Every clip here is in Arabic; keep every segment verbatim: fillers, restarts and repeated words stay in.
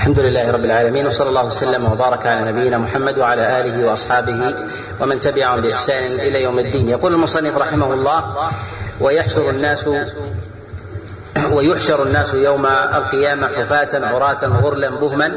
الحمد لله رب العالمين، وصلى الله وسلم وبارك على نبينا محمد وعلى آله وأصحابه ومن تبعهم بإحسان إلى يوم الدين. يقول المصنف رحمه الله: ويحشر الناس ويحشر الناس يوم القيامة حفاة عراة غرلا بهما،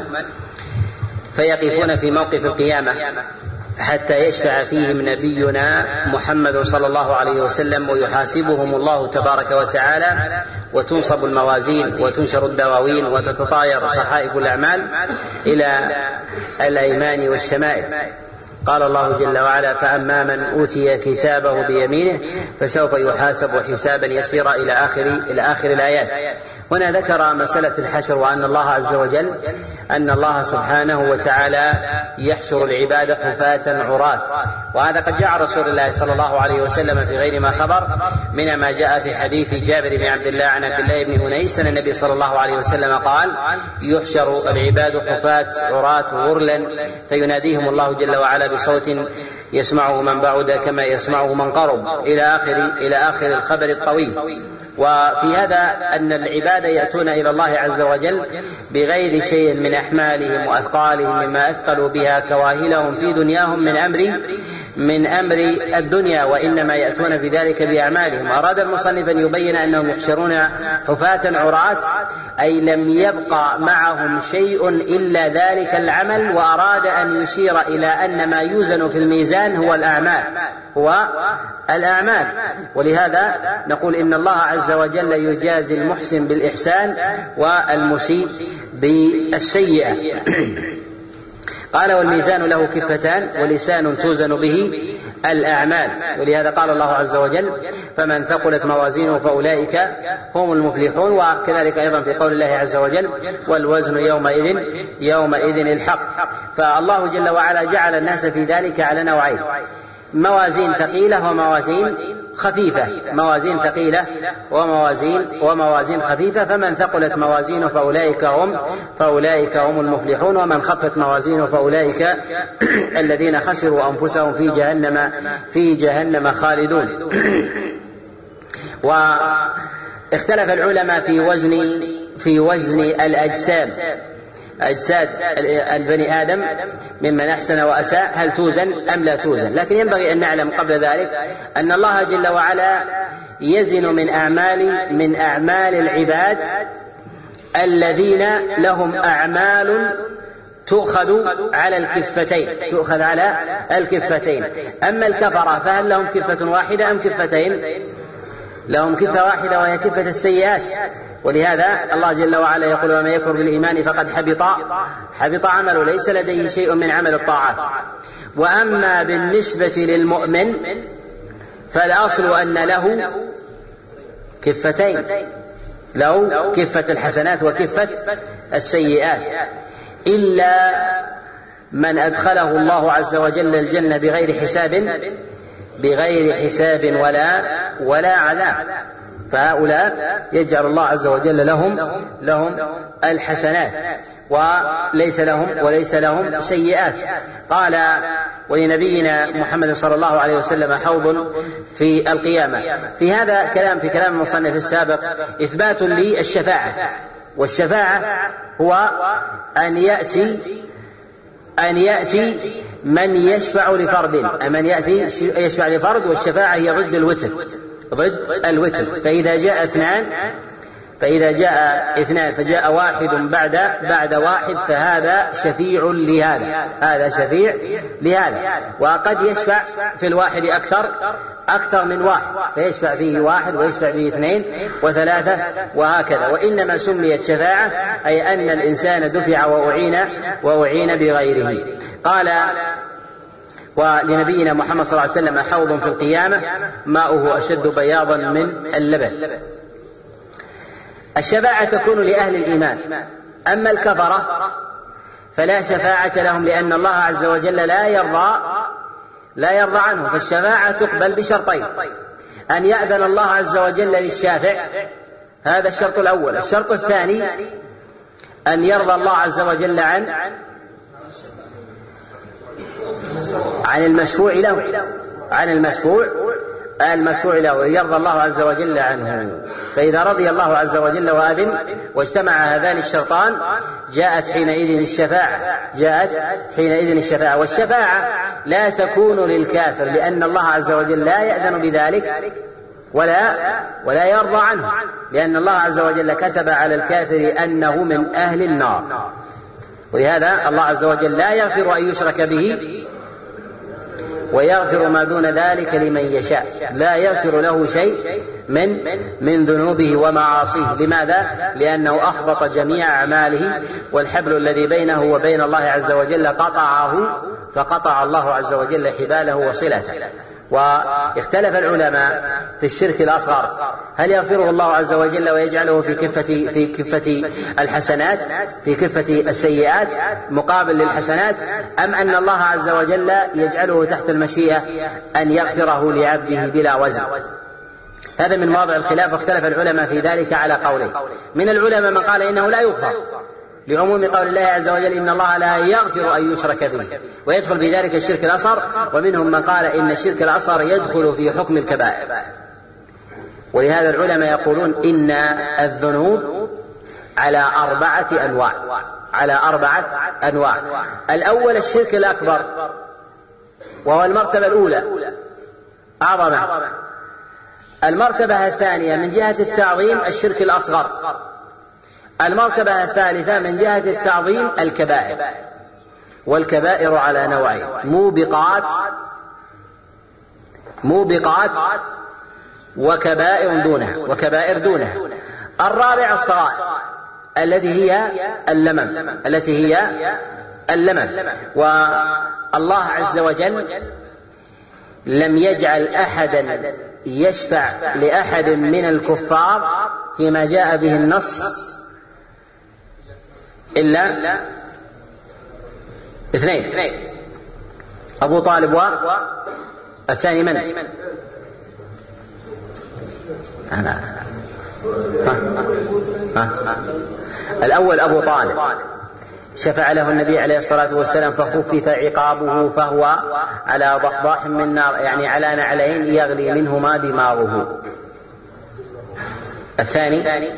فيقفون في موقف القيامة حتى يشفع فيهم نبينا محمد صلى الله عليه وسلم، ويحاسبهم الله تبارك وتعالى، وتنصب الموازين وتنشر الدواوين وتتطاير صحائف الأعمال إلى الأيمان والشمائل. قال الله جل وعلا: فأما من أوتي كتابه بيمينه فسوف يحاسب حسابا يسيرا إلى آخر إلى آخر الآيات. هنا ذكر مسألة الحشر، وأن الله عز وجل أن الله سبحانه وتعالى يحشر العباد حفاة عراة، وهذا قد جاء رسول الله صلى الله عليه وسلم في غير ما خبر من ما جاء في حديث جابر بن عبد الله عن عبد الله بن أنيس أن النبي صلى الله عليه وسلم قال: يحشر العباد حفاة عراة غرلا، فيناديهم الله جل وعلا بصوت يسمعه من بعد كما يسمعه من قرب، إلى آخر إلى آخر الخبر الطويل. وفي هذا أن العباد يأتون إلى الله عز وجل بغير شيء من أحمالهم وأثقالهم مما أثقلوا بها كواهلهم في دنياهم من أمر من أمر الدنيا، وإنما يأتون في ذلك بأعمالهم. أراد المصنف أن يبين أنهم يحشرون حفاة عراة، أي لم يبقى معهم شيء إلا ذلك العمل، وأراد أن يشير إلى أن ما يوزن في الميزان هو الأعمال هو الأعمال ولهذا نقول إن الله عز وجل يجازي المحسن بالإحسان والمسيء بالسيئة. قال: والميزان له كفتان ولسان توزن به الأعمال، ولهذا قال الله عز وجل: فمن ثقلت موازينه فأولئك هم المفلحون. وكذلك أيضا في قول الله عز وجل: والوزن يومئذ يومئذ الحق. فالله جل وعلا جعل الناس في ذلك على نوعين: موازين ثقيلة وموازين خفيفة موازين ثقيلة وموازين وموازين خفيفة. فمن ثقلت موازينه فأولئك هم فأولئك هم المفلحون، ومن خفت موازينه فأولئك الذين خسروا أنفسهم في جهنم في جهنم خالدون. واختلف العلماء في وزن في وزن الأجسام أجساد البني آدم ممن أحسن وأساء، هل توزن أم لا توزن؟ لكن ينبغي أن نعلم قبل ذلك أن الله جل وعلا يزن من أعمال من أعمال العباد الذين لهم أعمال تؤخذ على الكفتين تؤخذ على الكفتين أما الكفرة فهل لهم كفة واحدة أم كفتين؟ لهم كفة واحدة وهي كفة السيئات. ولهذا الله جل وعلا يقول: ومن يكفر بالإيمان فقد حبط حبط عمله، ليس لديه شيء من عمل الطاعات. وأما بالنسبة للمؤمن فالأصل أن له كفتين، له كفة الحسنات وكفة السيئات، إلا من أدخله الله عز وجل الجنة بغير حساب بغير حساب ولا ولا عذاب، فهؤلاء يجعل الله عز وجل لهم لهم الحسنات وليس لهم وليس لهم سيئات. قال: ولنبينا محمد صلى الله عليه وسلم حوض في القيامة. في هذا كلام في كلام المصنف السابق إثبات للشفاعة، والشفاعة هو أن يأتي أن يأتي من يشفع لفرد من يأتي يشفع لفرد والشفاعة هي ضد الوتر ضد الوتر فإذا جاء اثنان فإذا جاء اثنان فجاء واحد بعد بعد واحد فهذا شفيع لهذا هذا شفيع لهذا وقد يشفع في الواحد أكثر أكثر من واحد، فيشفع فيه واحد ويشفع فيه اثنين وثلاثة وهكذا. وإنما سميت شفاعة أي أن الإنسان دفع وأعين وأعين بغيره. قال: ولنبينا محمد صلى الله عليه وسلم حوض في القيامة ماؤه أشد بياضا من اللبن. الشفاعة تكون لأهل الإيمان، أما الكفرة فلا شفاعة لهم، لأن الله عز وجل لا يرضى لا يرضى عنه. فالشفاعة تقبل بشرطين: أن يأذن الله عز وجل للشافع، هذا الشرط الأول. الشرط الثاني أن يرضى الله عز وجل عن عن المشفوع له عن المشفوع المشروع له ويرضى الله عز وجل عنه. فإذا رضي الله عز وجل وأذن واجتمع هذان الشرطان جاءت حينئذ الشفاعة جاءت حينئذ الشفاعة والشفاعة لا تكون للكافر لأن الله عز وجل لا يأذن بذلك ولا ولا يرضى عنه، لأن الله عز وجل كتب على الكافر أنه من أهل النار. ولهذا الله عز وجل لا يغفر أن يشرك به ويغفر ما دون ذلك لمن يشاء، لا يغفر له شيء من من ذنوبه ومعاصيه. لماذا؟ لأنه أحبط جميع أعماله، والحبل الذي بينه وبين الله عز وجل قطعه، فقطع الله عز وجل حباله وصلته. واختلف العلماء في الشرك الأصغر، هل يغفره الله عز وجل ويجعله في كفة في كفة الحسنات في كفة السيئات مقابل للحسنات، أم أن الله عز وجل يجعله تحت المشيئة أن يغفره لعبده بلا وزن؟ هذا من مواضع الخلاف، واختلف العلماء في ذلك على قولين. من العلماء من قال إنه لا يغفر لعموم قول الله عز وجل إن الله لا يغفر أن يشرك به ويدخل في ذلك الشرك الأصغر، ومنهم من قال إن الشرك الأصغر يدخل في حكم الكبائر. ولهذا العلماء يقولون إن الذنوب على أربعة أنواع على أربعة أنواع الأول الشرك الأكبر، وهو المرتبة الأولى أعظمه. المرتبة الثانية من جهة التعظيم الشرك الأصغر. المرتبة الثالثة من جهة التعظيم الكبائر. والكبائر على نوعين: موبقات موبقات وكبائر دونها وكبائر دونها. الرابع الصغائر التي هي اللمم التي هي اللمم والله عز وجل لم يجعل أحدا يشفع لأحد من الكفار فيما جاء به النص إلا اثنين: أبو طالب والثاني من؟ أنا ها ها ها. الأول أبو طالب شفع له النبي عليه الصلاة والسلام فخفف عقابه فهو على ضحضاح من نار، يعني على نعلين يغلي منهما دماغه. الثاني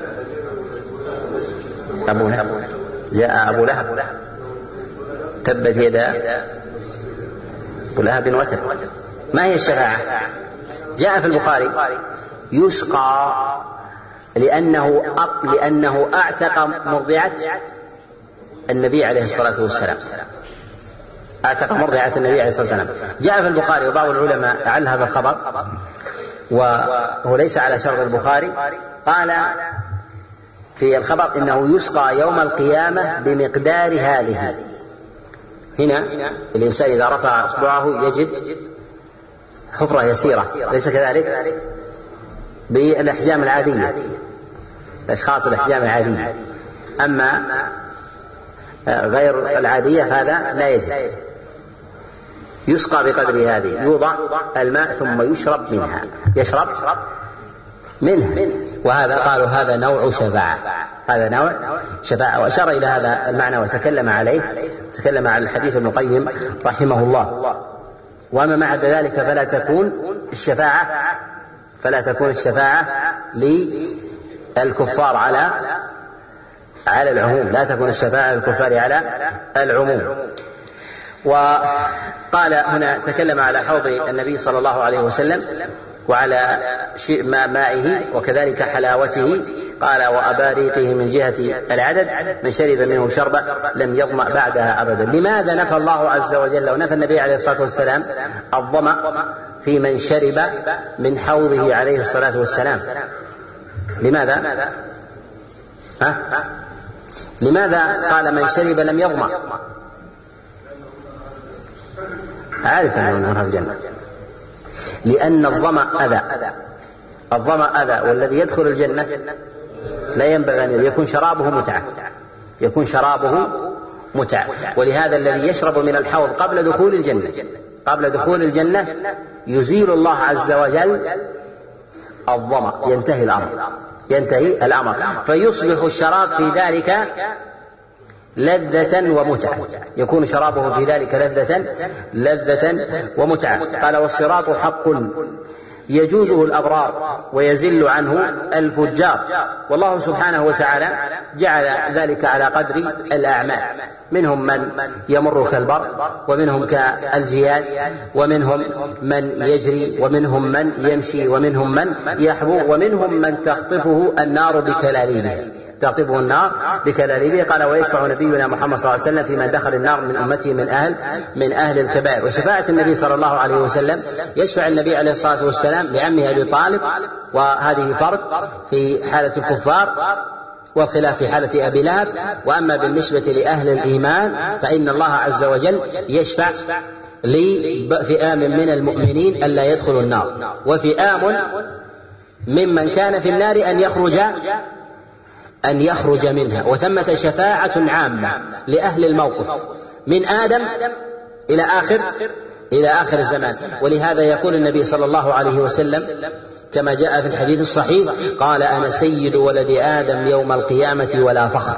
أبو لهب، جاء أبو لهب تبت يدا أبو لهب وتب. ما هي الشفاعة؟ جاء في البخاري يسقى لأنه أط لأنه أعتق مرضعة النبي عليه الصلاة والسلام أعتق مرضعة النبي عليه الصلاة والسلام. جاء في البخاري، وبعض العلماء عل هذا الخبر وهو ليس على شرط البخاري، قال في الخبر إنه يسقى يوم القيامة بمقدار هذه. هنا الإنسان إذا رفع إصبعه يجد حفرة يسيرة، ليس كذلك بالأحجام العادية، الأشخاص الأحجام العادية. أما غير العادية هذا لا يجد. يسقى بقدر هذه، يوضع الماء ثم يشرب منها يشرب منها. وهذا قالوا هذا نوع شفاعة هذا نوع شفاعة وأشار إلى هذا المعنى وتكلم عليه تكلم على الحديث ابن القيم رحمه الله. وما مع ذلك فلا تكون الشفاعة فلا تكون الشفاعة للكفار على على العموم، لا تكون الشفاعة للكفار على العموم. وقال هنا تكلم على حوض النبي صلى الله عليه وسلم وعلى مائه وكذلك حلاوته، قال وأباريقه من جهة العدد، من شرب منه شربة لم يظمأ بعدها أبدا. لماذا نفى الله عز وجل ونفى النبي عليه الصلاة والسلام الظمأ في من شرب من حوضه عليه الصلاة والسلام؟ لماذا؟ ها؟ لماذا قال من شرب لم يظمأ؟ عارف أنه نهر الجنة، لأن الظمأ أذى الظمأ أذى والذي يدخل الجنة لا ينبغي أن يكون شرابه متعة يكون شرابه متعة. ولهذا الذي يشرب من الحوض قبل دخول الجنة قبل دخول الجنة يزيل الله عز وجل الظمأ، ينتهي الأمر ينتهي الأمر فيصبح الشراب في ذلك لذة ومتعة، يكون شرابه في ذلك لذة لذة ومتعة. قال والصراط حق يجوزه الأبرار ويزل عنه الفجار. والله سبحانه وتعالى جعل ذلك على قدر الأعمال، منهم من يمر كالبر، ومنهم كالجياد، ومنهم من يجري، ومنهم من يمشي، ومنهم من يحبو، ومنهم من تخطفه النار بكلاليبه تخطفه النار بكلاليبه. قال: ويشفع نبينا محمد صلى الله عليه وسلم في من دخل النار من أمته من أهل من أهل الكبائر. وشفاعة النبي صلى الله عليه وسلم: يشفع النبي عليه الصلاة والسلام لعمه أبي طالب، وهذه فرض في حالة الكفار والخلاف في حالة أبي لهب. وأما بالنسبة لأهل الإيمان فإن الله عز وجل يشفع لفئام من المؤمنين ألا يدخلوا النار، وفئام ممن كان في النار أن يخرج أن يخرج منها. وثمة شفاعة عامة لأهل الموقف من آدم إلى آخر إلى آخر الزمان. ولهذا يقول النبي صلى الله عليه وسلم كما جاء في الحديث الصحيح: قال: أنا سيد ولد آدم يوم القيامة ولا فخر.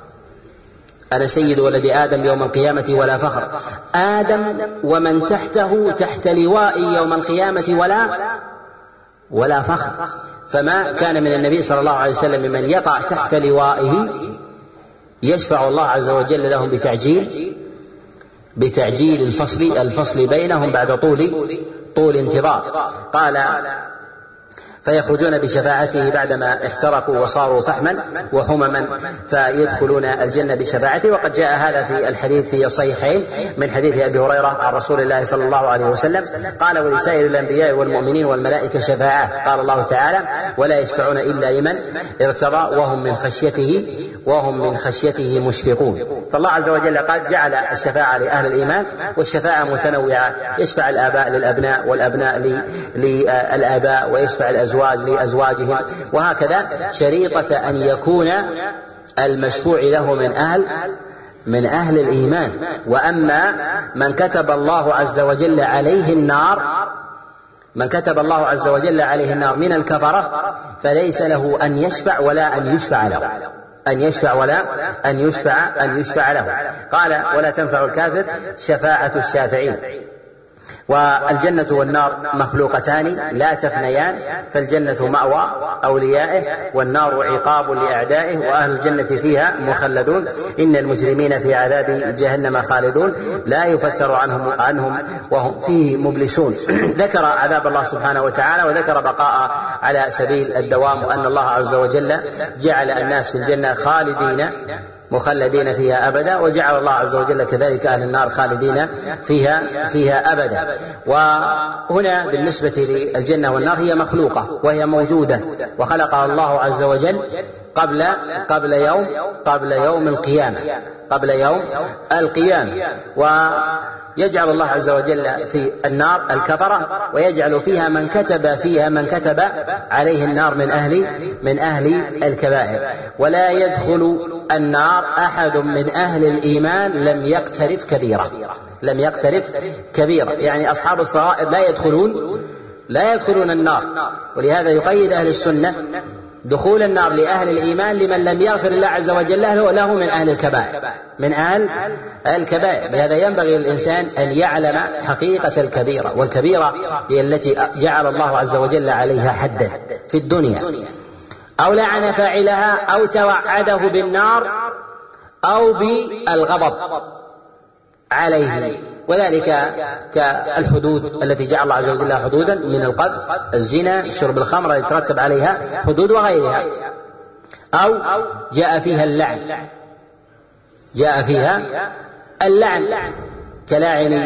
أنا سيد ولد آدم يوم القيامة ولا فخر. آدم ومن تحته تحت لوائي يوم القيامة ولا ولا فخر. فما كان من النبي صلى الله عليه وسلم من يقع تحت لوائه يشفع الله عز وجل لهم بتعجيل بتعجيل الفصل الفصل بينهم بعد طول طول انتظار. قال: فيخرجون بشفاعته بعدما احترقوا وصاروا فحما وحمما فيدخلون الجنة بشفاعته. وقد جاء هذا في الحديث في الصحيحين من حديث أبي هريرة عن رسول الله صلى الله عليه وسلم قال: ولسائر الأنبياء والمؤمنين والملائكة شفاعات. قال الله تعالى: ولا يشفعون إلا لمن ارتضى وهم من خشيته وهم من خشيته مشفقون. فالله عز وجل قد جعل الشفاعة لأهل الإيمان، والشفاعة متنوعة: يشفع الآباء للأبناء، والأبناء للآباء، ويشفع الأزواج لأزواجهم، وهكذا، شريطة أن يكون المشفوع له من أهل من أهل الإيمان. وأما من كتب الله عز وجل عليه النار من كتب الله عز وجل عليه النار من الكفرة فليس له أن يشفع ولا أن يشفع له أن يشفع ولا أن يشفع أن يشفع له. قال: ولا تنفع الكافر شفاعة الشافعين. والجنة والنار مخلوقتان لا تفنيان، فالجنة مأوى أوليائه، والنار عقاب لأعدائه، وأهل الجنة فيها مخلدون. إن المجرمين في عذاب جهنم خالدون لا يفتر عنهم عنهم وهم فيه مبلسون. ذكر عذاب الله سبحانه وتعالى، وذكر بقاء على سبيل الدوام، وأن الله عز وجل جعل الناس في الجنة خالدين مخلدين فيها أبدا، وجعل الله عز وجل كذلك أهل النار خالدين فيها فيها أبدا. وهنا بالنسبة للجنة والنار هي مخلوقة وهي موجودة، وخلقها الله عز وجل قبل قبل يوم قبل يوم القيامة قبل يوم القيامة ويجعل الله عز وجل في النار الكفرة، ويجعل فيها من كتب فيها من كتب عليه النار من أهل من أهل الكبائر. ولا يدخل النار أحد من أهل الإيمان لم يقترف كبيرة لم يقترف كبيرة يعني أصحاب الصغائر لا يدخلون لا يدخلون النار. ولهذا يقيد أهل السنة دخول النار لأهل الإيمان لمن لم يغفر الله عز وجل له, له من أهل الكبائر من أهل الكبائر. لهذا ينبغي للإنسان أن يعلم حقيقة الكبيرة، والكبيرة هي التي جعل الله عز وجل عليها حدا في الدنيا، أو لعن فاعلها، أو توعده بالنار، أو بالغضب عليه. وذلك كالحدود التي جعل الله عز وجل حدودا من القذف، الزنا، شرب الخمر يترتب عليها حدود وغيرها، أو جاء فيها اللعن جاء فيها اللعن كلاعن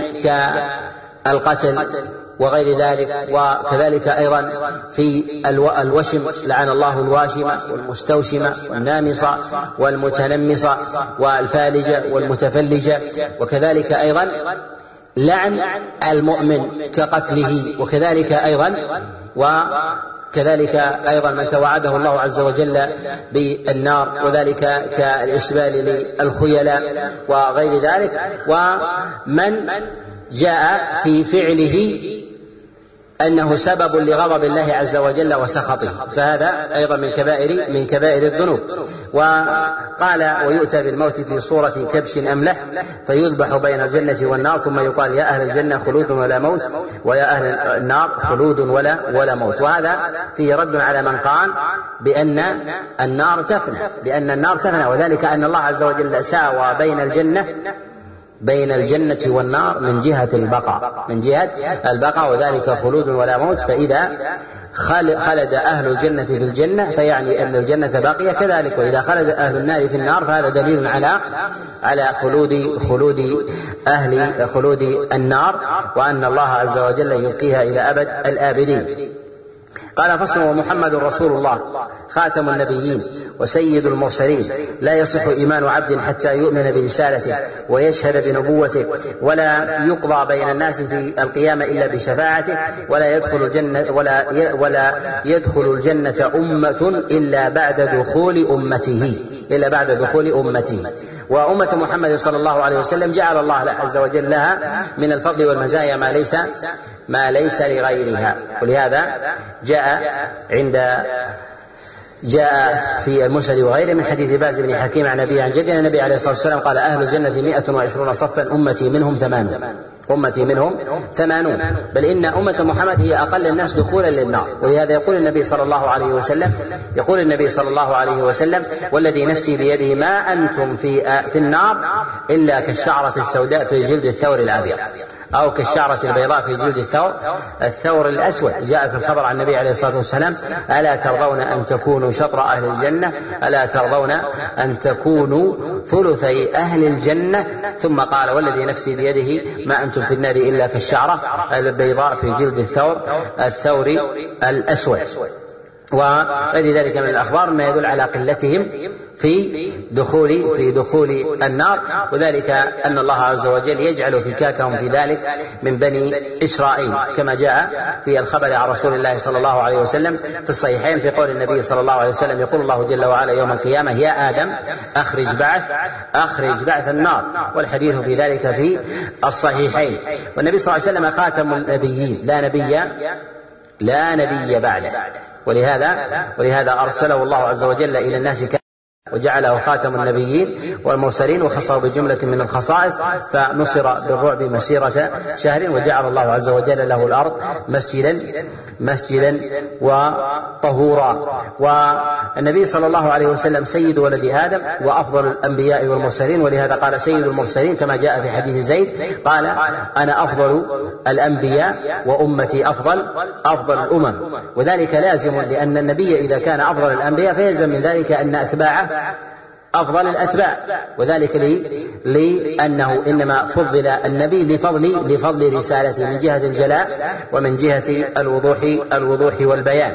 كالقتل وغير ذلك. وكذلك أيضا في الوشم، لعن الله الواشمة والمستوشمة والنامصة والمتنمصة والفالجة والمتفلجة. وكذلك أيضا لعن المؤمن كقتله، وكذلك أيضا وكذلك أيضا من توعده الله عز وجل بالنار، وذلك كالإسبال للخيلاء وغير ذلك. ومن جاء في فعله أنه سبب لغضب الله عز وجل وسخطه، فهذا أيضا من كبائر من كبائر الذنوب. وقال ويؤتى بالموت في صورة كبش أملح فيذبح بين الجنة والنار ثم يقال يا أهل الجنة خلود ولا موت ويا أهل النار خلود ولا ولا موت. وهذا فيه رد على من قال بأن النار تفنى بأن النار تفنى وذلك أن الله عز وجل ساوى بين الجنة بين الجنة والنار من جهة البقاء من جهة البقاء وذلك خلود ولا موت. فإذا خلد أهل الجنة في الجنة فيعني أن الجنة باقية كذلك، وإذا خلد أهل النار في النار فهذا دليل على على خلود خلود أهل خلود النار، وأن الله عز وجل يبقيها إلى أبد الآبدين. قال فصل ومحمد رسول الله خاتم النبيين وسيد المرسلين لا يصح إيمان عبد حتى يؤمن برسالته ويشهد بنبوته ولا يقضى بين الناس في القيامة إلا بشفاعته ولا يدخل الجنة ولا ولا يدخل الجنة أمة إلا بعد دخول أمته إلا بعد دخول أمته. وأمة محمد صلى الله عليه وسلم جعل الله عز وجل لها من الفضل والمزايا ما ليس ما ليس لغيرها. ولهذا جاء عند جاء في المسند وغيره من حديث باز بن حكيم عن أبيه عن جده النبي عليه الصلاة والسلام قال أهل الجنة مئة وعشرون صفا أمتي منهم ثمانون أمتي منهم ثمانون بل إن أمة محمد هي أقل الناس دخولا للنار. ولهذا يقول النبي صلى الله عليه وسلم يقول النبي صلى الله عليه وسلم والذي نفسي بيده ما أنتم في في النار إلا كالشعرة السوداء في جلد الثور الأبيض أو كالشعرة البيضاء في جلد الثور الثور الأسود. جاء في الخبر عن النبي عليه الصلاة والسلام ألا ترضون أن تكونوا شطر أهل الجنة ألا ترضون أن تكونوا ثلثي أهل الجنة ذ قال والذي نفسي بيده ما أنتم في النار إلا كالشعرة البيضاء في جلد الثور الثور الأسود. وغير ذلك من الأخبار ما يدل على قلتهم في دخول في دخول النار، وذلك أن الله عز وجل يجعل فكاكهم في ذلك من بني إسرائيل كما جاء في الخبر عن رسول الله صلى الله عليه وسلم في الصحيحين في قول النبي صلى الله عليه وسلم يقول الله جل وعلا يوم القيامة يا آدم أخرج بعث أخرج بعث النار، والحديث في ذلك في الصحيحين. والنبي صلى الله عليه وسلم خاتم النبيين لا نبي لا نبي بعده، ولهذا ولهذا أرسله الله عز وجل إلى الناس وجعله خاتم النبيين والمرسلين وخصه بجملة من الخصائص فنصر بالرعب مسيرة شهر وجعل الله عز وجل له الأرض مسجدا مسجدا وطهورا. والنبي صلى الله عليه وسلم سيد ولد آدم وأفضل الأنبياء والمرسلين، ولهذا قال سيد المرسلين كما جاء في حديث زيد قال أنا أفضل الأنبياء وأمتي أفضل أفضل الأمم. وذلك لازم لأن النبي إذا كان أفضل الأنبياء فيلزم من ذلك أن أتباعه أفضل الأتباع، وذلك لي لأنه إنما فضل النبي لفضل لفضل رسالته من جهة الجلاء ومن جهة الوضوح الوضوح والبيان.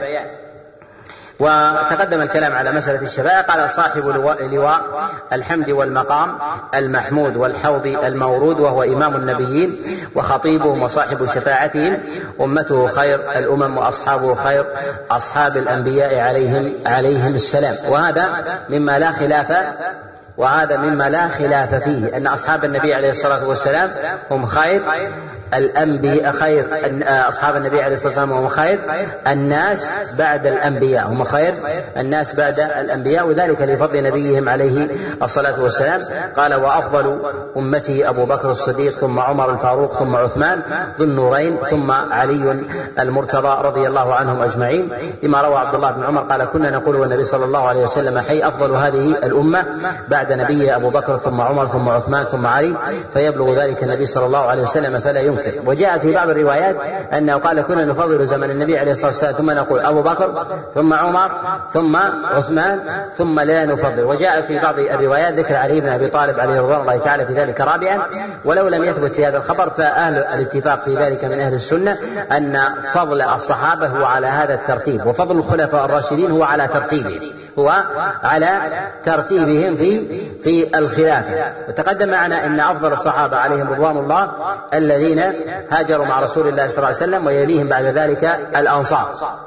وتقدم الكلام على مسألة الشفاعة. قال صاحب لواء الحمد والمقام المحمود والحوض المورود وهو إمام النبيين وخطيبهم وصاحب شفاعتهم أمته خير الأمم وأصحابه خير أصحاب الأنبياء عليهم عليهم السلام. وهذا مما لا خلاف وهذا مما لا خلاف فيه أن أصحاب النبي عليه الصلاة والسلام هم خير الأنبياء خير أصحاب النبي عليه الصلاة والسلام هم خير الناس بعد الأنبياء هم خير الناس بعد الأنبياء، وذلك لفضل نبيهم عليه الصلاة والسلام. قال وأفضل أمتي أبو بكر الصديق ثم عمر الفاروق ثم عثمان ذو النورين ثم علي المرتضى رضي الله عنهم أجمعين، لما روى عبد الله بن عمر قال كنا نقول والنبي صلى الله عليه وسلم حي أفضل هذه الأمة بعد نبي أبو بكر ثم عمر ثم عثمان ثم علي، فيبلغ ذلك النبي صلى الله عليه وسلم فلا ينكر. وجاء في بعض الروايات أنه قال كنا نفضل زمن النبي عليه الصلاة والسلام ثم نقول أبو بكر ثم عمر ثم عثمان ثم لا نفضل. وجاء في بعض الروايات ذكر علي بن أبي طالب عليه رضوان الله تعالى في ذلك رابعا، ولو لم يثبت في هذا الخبر فأهل الاتفاق في ذلك من أهل السنة أن فضل الصحابة هو على هذا الترتيب، وفضل الخلفاء الراشدين هو على ترتيبهم هو على ترتيبهم في في الخلافة. وتقدم معنا أن أفضل الصحابة عليهم رضوان الله الذين هاجروا مع رسول الله صلى الله عليه وسلم ويليهم بعد ذلك الأنصار،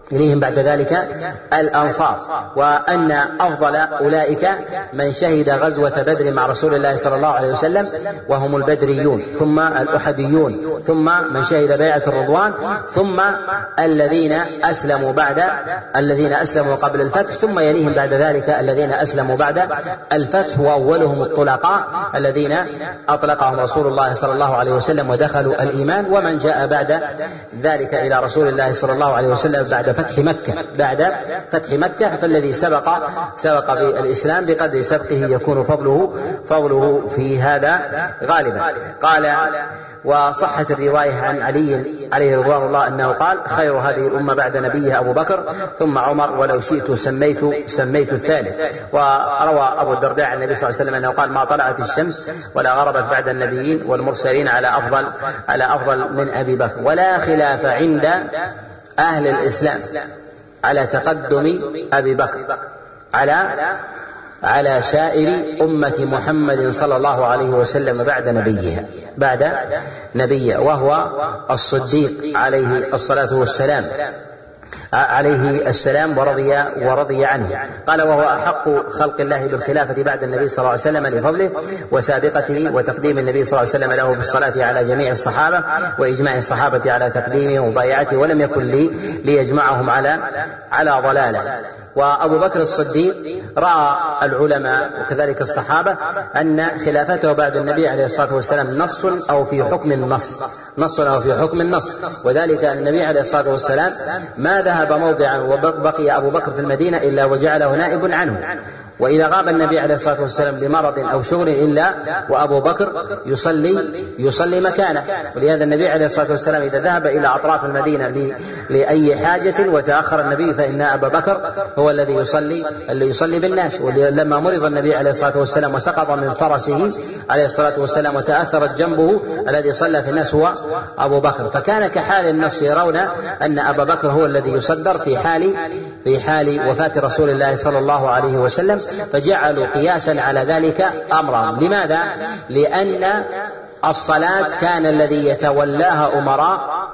إليهم بعد ذلك الأنصار، وأن أفضل أولئك من شهد غزوة بدر مع رسول الله صلى الله عليه وسلم وهم البدريون، ثم الأحديون، ثم من شهد بيعة الرضوان، ثم الذين أسلموا بعد الذين أسلموا قبل الفتح، ثم يليهم بعد ذلك الذين أسلموا بعد الفتح، وأولهم الطلقاء الذين أطلقهم رسول الله صلى الله عليه وسلم ودخلوا الإيمان، ومن جاء بعد ذلك إلى رسول الله صلى الله عليه وسلم بعد فتح مكة بعد فتح مكة فالذي سبق سبق في الإسلام بقدر سبقه يكون فضله فضله في هذا غالبا. قال: وصحت الرواية عن علي عليه رضوان الله أنه قال: خير هذه الأمة بعد نبيها أبو بكر ثم عمر ولو شئت سميت سميت الثالث. وروى أبو الدرداء عن النبي صلى الله عليه وسلم أنه قال: ما طلعت الشمس ولا غربت بعد النبيين والمرسلين على أفضل على أفضل من أبي بكر. ولا خلاف عند أهل الإسلام على تقدم أبي بكر على على سائر أمة محمد صلى الله عليه وسلم بعد نبيها بعد نبيه وهو الصديق عليه الصلاة والسلام عليه السلام ورضي ورضي عنه. قال: وهو أحق خلق الله بالخلافة بعد النبي صلى الله عليه وسلم لفضله وسابقته وتقديم النبي صلى الله عليه وسلم له في الصلاة على جميع الصحابة وإجماع الصحابة على تقديمه ومبايعته، ولم يكن لي ليجمعهم على على ضلاله. وأبو بكر الصديق رأى العلماء وكذلك الصحابة أن خلافته بعد النبي عليه الصلاة والسلام نص أو في حكم النص نص أو في حكم النص وذلك أن النبي عليه الصلاة والسلام ما ذهب موضعا وبقي أبو بكر في المدينة إلا وجعله نائب عنه، وإذا غاب النبي عليه الصلاة والسلام لمرض أو شغل إلا وأبو بكر يصلي يصلي مكانه. ولهذا النبي عليه الصلاة والسلام إذا ذهب إلى أطراف المدينة لأي حاجة وتأخر النبي فإن أبا بكر هو الذي يصلي اللي يصلي بالناس. ولما مرض النبي عليه الصلاة والسلام وسقط من فرسه عليه الصلاة والسلام وتأثرت جنبه الذي صلى في الناس هو أبو بكر، فكان كحال النص يرون أن أبا بكر هو الذي يصدر في حال في حال وفاة رسول الله صلى الله عليه وسلم، فجعلوا قياسا على ذلك أمرا. لماذا؟ لأن الصلاة كان الذي يتولاها أمراء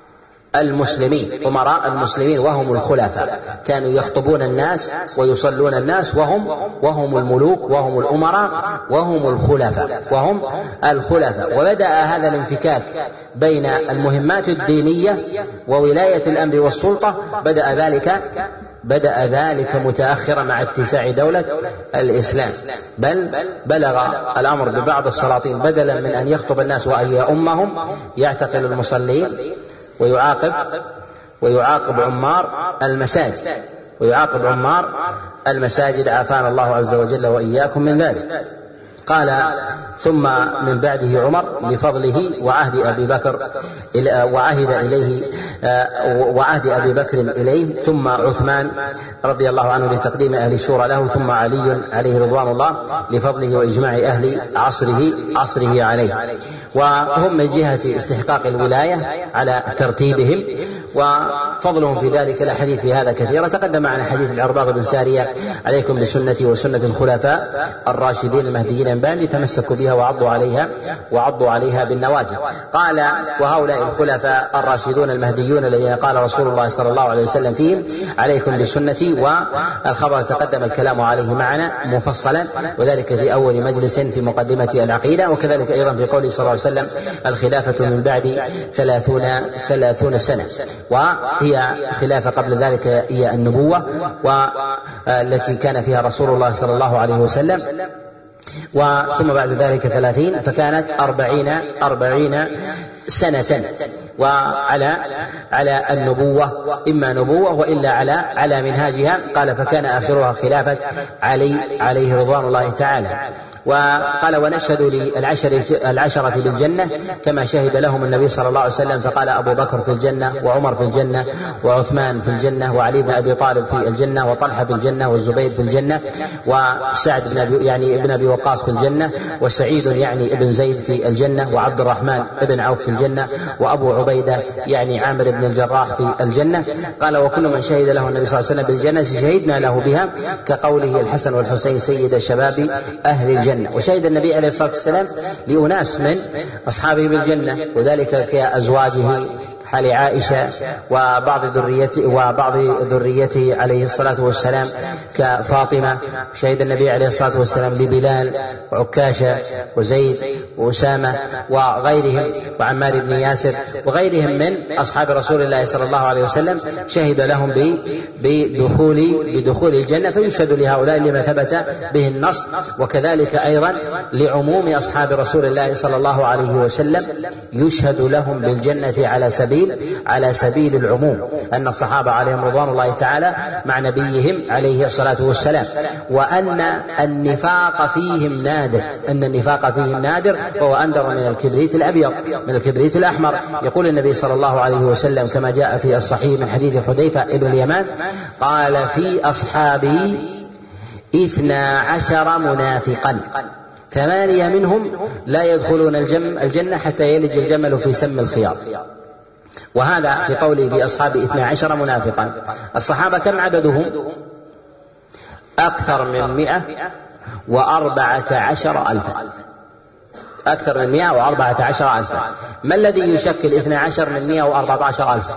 المسلمين أمراء المسلمين وهم الخلفاء، كانوا يخطبون الناس ويصلون الناس وهم وهم الملوك وهم الأمراء وهم الخلفاء وهم الخلفاء. وبدأ هذا الانفكاك بين المهمات الدينية وولاية الأمر والسلطة بدأ ذلك بدأ ذلك متأخرا مع اتساع دولة الإسلام، بل بلغ الأمر ببعض السلاطين بدلا من أن يخطب الناس وأن يؤمهم يعتقل المصلين ويعاقب ويعاقب عمار المساجد ويعاقب عمار المساجد عافانا الله عز وجل وإياكم من ذلك. قال: ثم من بعده عمر لفضله وعهد أبي بكر وعهد إليه وعهد أبي بكر إليه، ثم عثمان رضي الله عنه لتقديم أهل الشورى له، ثم علي عليه رضوان الله لفضله وإجماع أهل عصره عصره عليه. وهم من جهة استحقاق الولاية على ترتيبهم، وفضلهم في ذلك الأحاديث في هذا كثيرة. تقدم معنا حديث العرباض بن سارية: عليكم بسنتي وسنة الخلفاء الراشدين المهديين من بعدي تمسكوا بها وعضوا عليها وعضوا عليها بالنواجذ. قال: وهؤلاء الخلفاء الراشدون المهديون الذين قال رسول الله صلى الله عليه وسلم فيهم: عليكم بسنتي، والخبر تقدم الكلام عليه معنا مفصلا، وذلك في أول مجلس في مقدمة العقيدة، وكذلك أيضا في قوله صلى الله عليه وسلم: الخلافة من بعد ثلاثون ثلاثون سنة. وهي خلافة قبل ذلك هي النبوة والتي كان فيها رسول الله صلى الله عليه وسلم، وثم بعد ذلك ثلاثين، فكانت أربعين أربعين سنة، وعلى على النبوة إما نبوة وإلا على على منهاجها. قال: فكان آخرها خلافة علي عليه رضوان الله تعالى. وقال: ونشهد للعشرة العشرة بالجنة كما شهد لهم النبي صلى الله عليه وسلم، فقال: أبو بكر في الجنة، وعمر في الجنة، وعثمان في الجنة، وعلي بن أبي طالب في الجنة، وطلحة في الجنة، والزبير في الجنة، وسعد بن أبي يعني ابن أبي وقاص في الجنة، وسعيد يعني ابن زيد في الجنة، وعبد الرحمن ابن عوف في الجنة، وأبو عبيدة يعني عامر بن الجراح في الجنة. قال: وكل من شهد له النبي صلى الله عليه وسلم بالجنة شهدنا له بها، كقوله: الحسن والحسين سيد شباب أهل الجنة. وشهد النبي عليه الصلاة والسلام لأناس من أصحابه بالجنة، وذلك كأزواجه حال عائشة وبعض ذريته وبعض ذريته عليه الصلاة والسلام كفاطمة. شهد النبي عليه الصلاة والسلام لبلال وعكاشة وزيد وأسامة وغيرهم وعمار بن ياسر وغيرهم من أصحاب رسول الله صلى الله عليه وسلم، شهد لهم بدخول بدخول الجنة، فيشهد لهؤلاء لما ثبت به النص. وكذلك أيضا لعموم أصحاب رسول الله صلى الله عليه وسلم يشهد لهم بالجنة على سبيل على سبيل العموم، أن الصحابة عليهم رضوان الله تعالى مع نبيهم عليه الصلاة والسلام، وأن النفاق فيهم نادر أن النفاق فيهم نادر وهو أندر من الكبريت الأبيض من الكبريت الأحمر. يقول النبي صلى الله عليه وسلم كما جاء في الصحيح من حديث حذيفة ابن اليمان قال: في أصحابي اثنا عشر منافقا ثمانية منهم لا يدخلون الجنة حتى يلج الجمل في سم الخياط. وهذا في قوله في أصحابي اثنا عشر منافقا. الصحابة كم عددهم؟ أكثر من مئة وأربعة عشر ألفا أكثر من مئة وأربعة عشر ألفا. ما الذي يشكل اثنا عشر من مئة وأربعة عشر ألف؟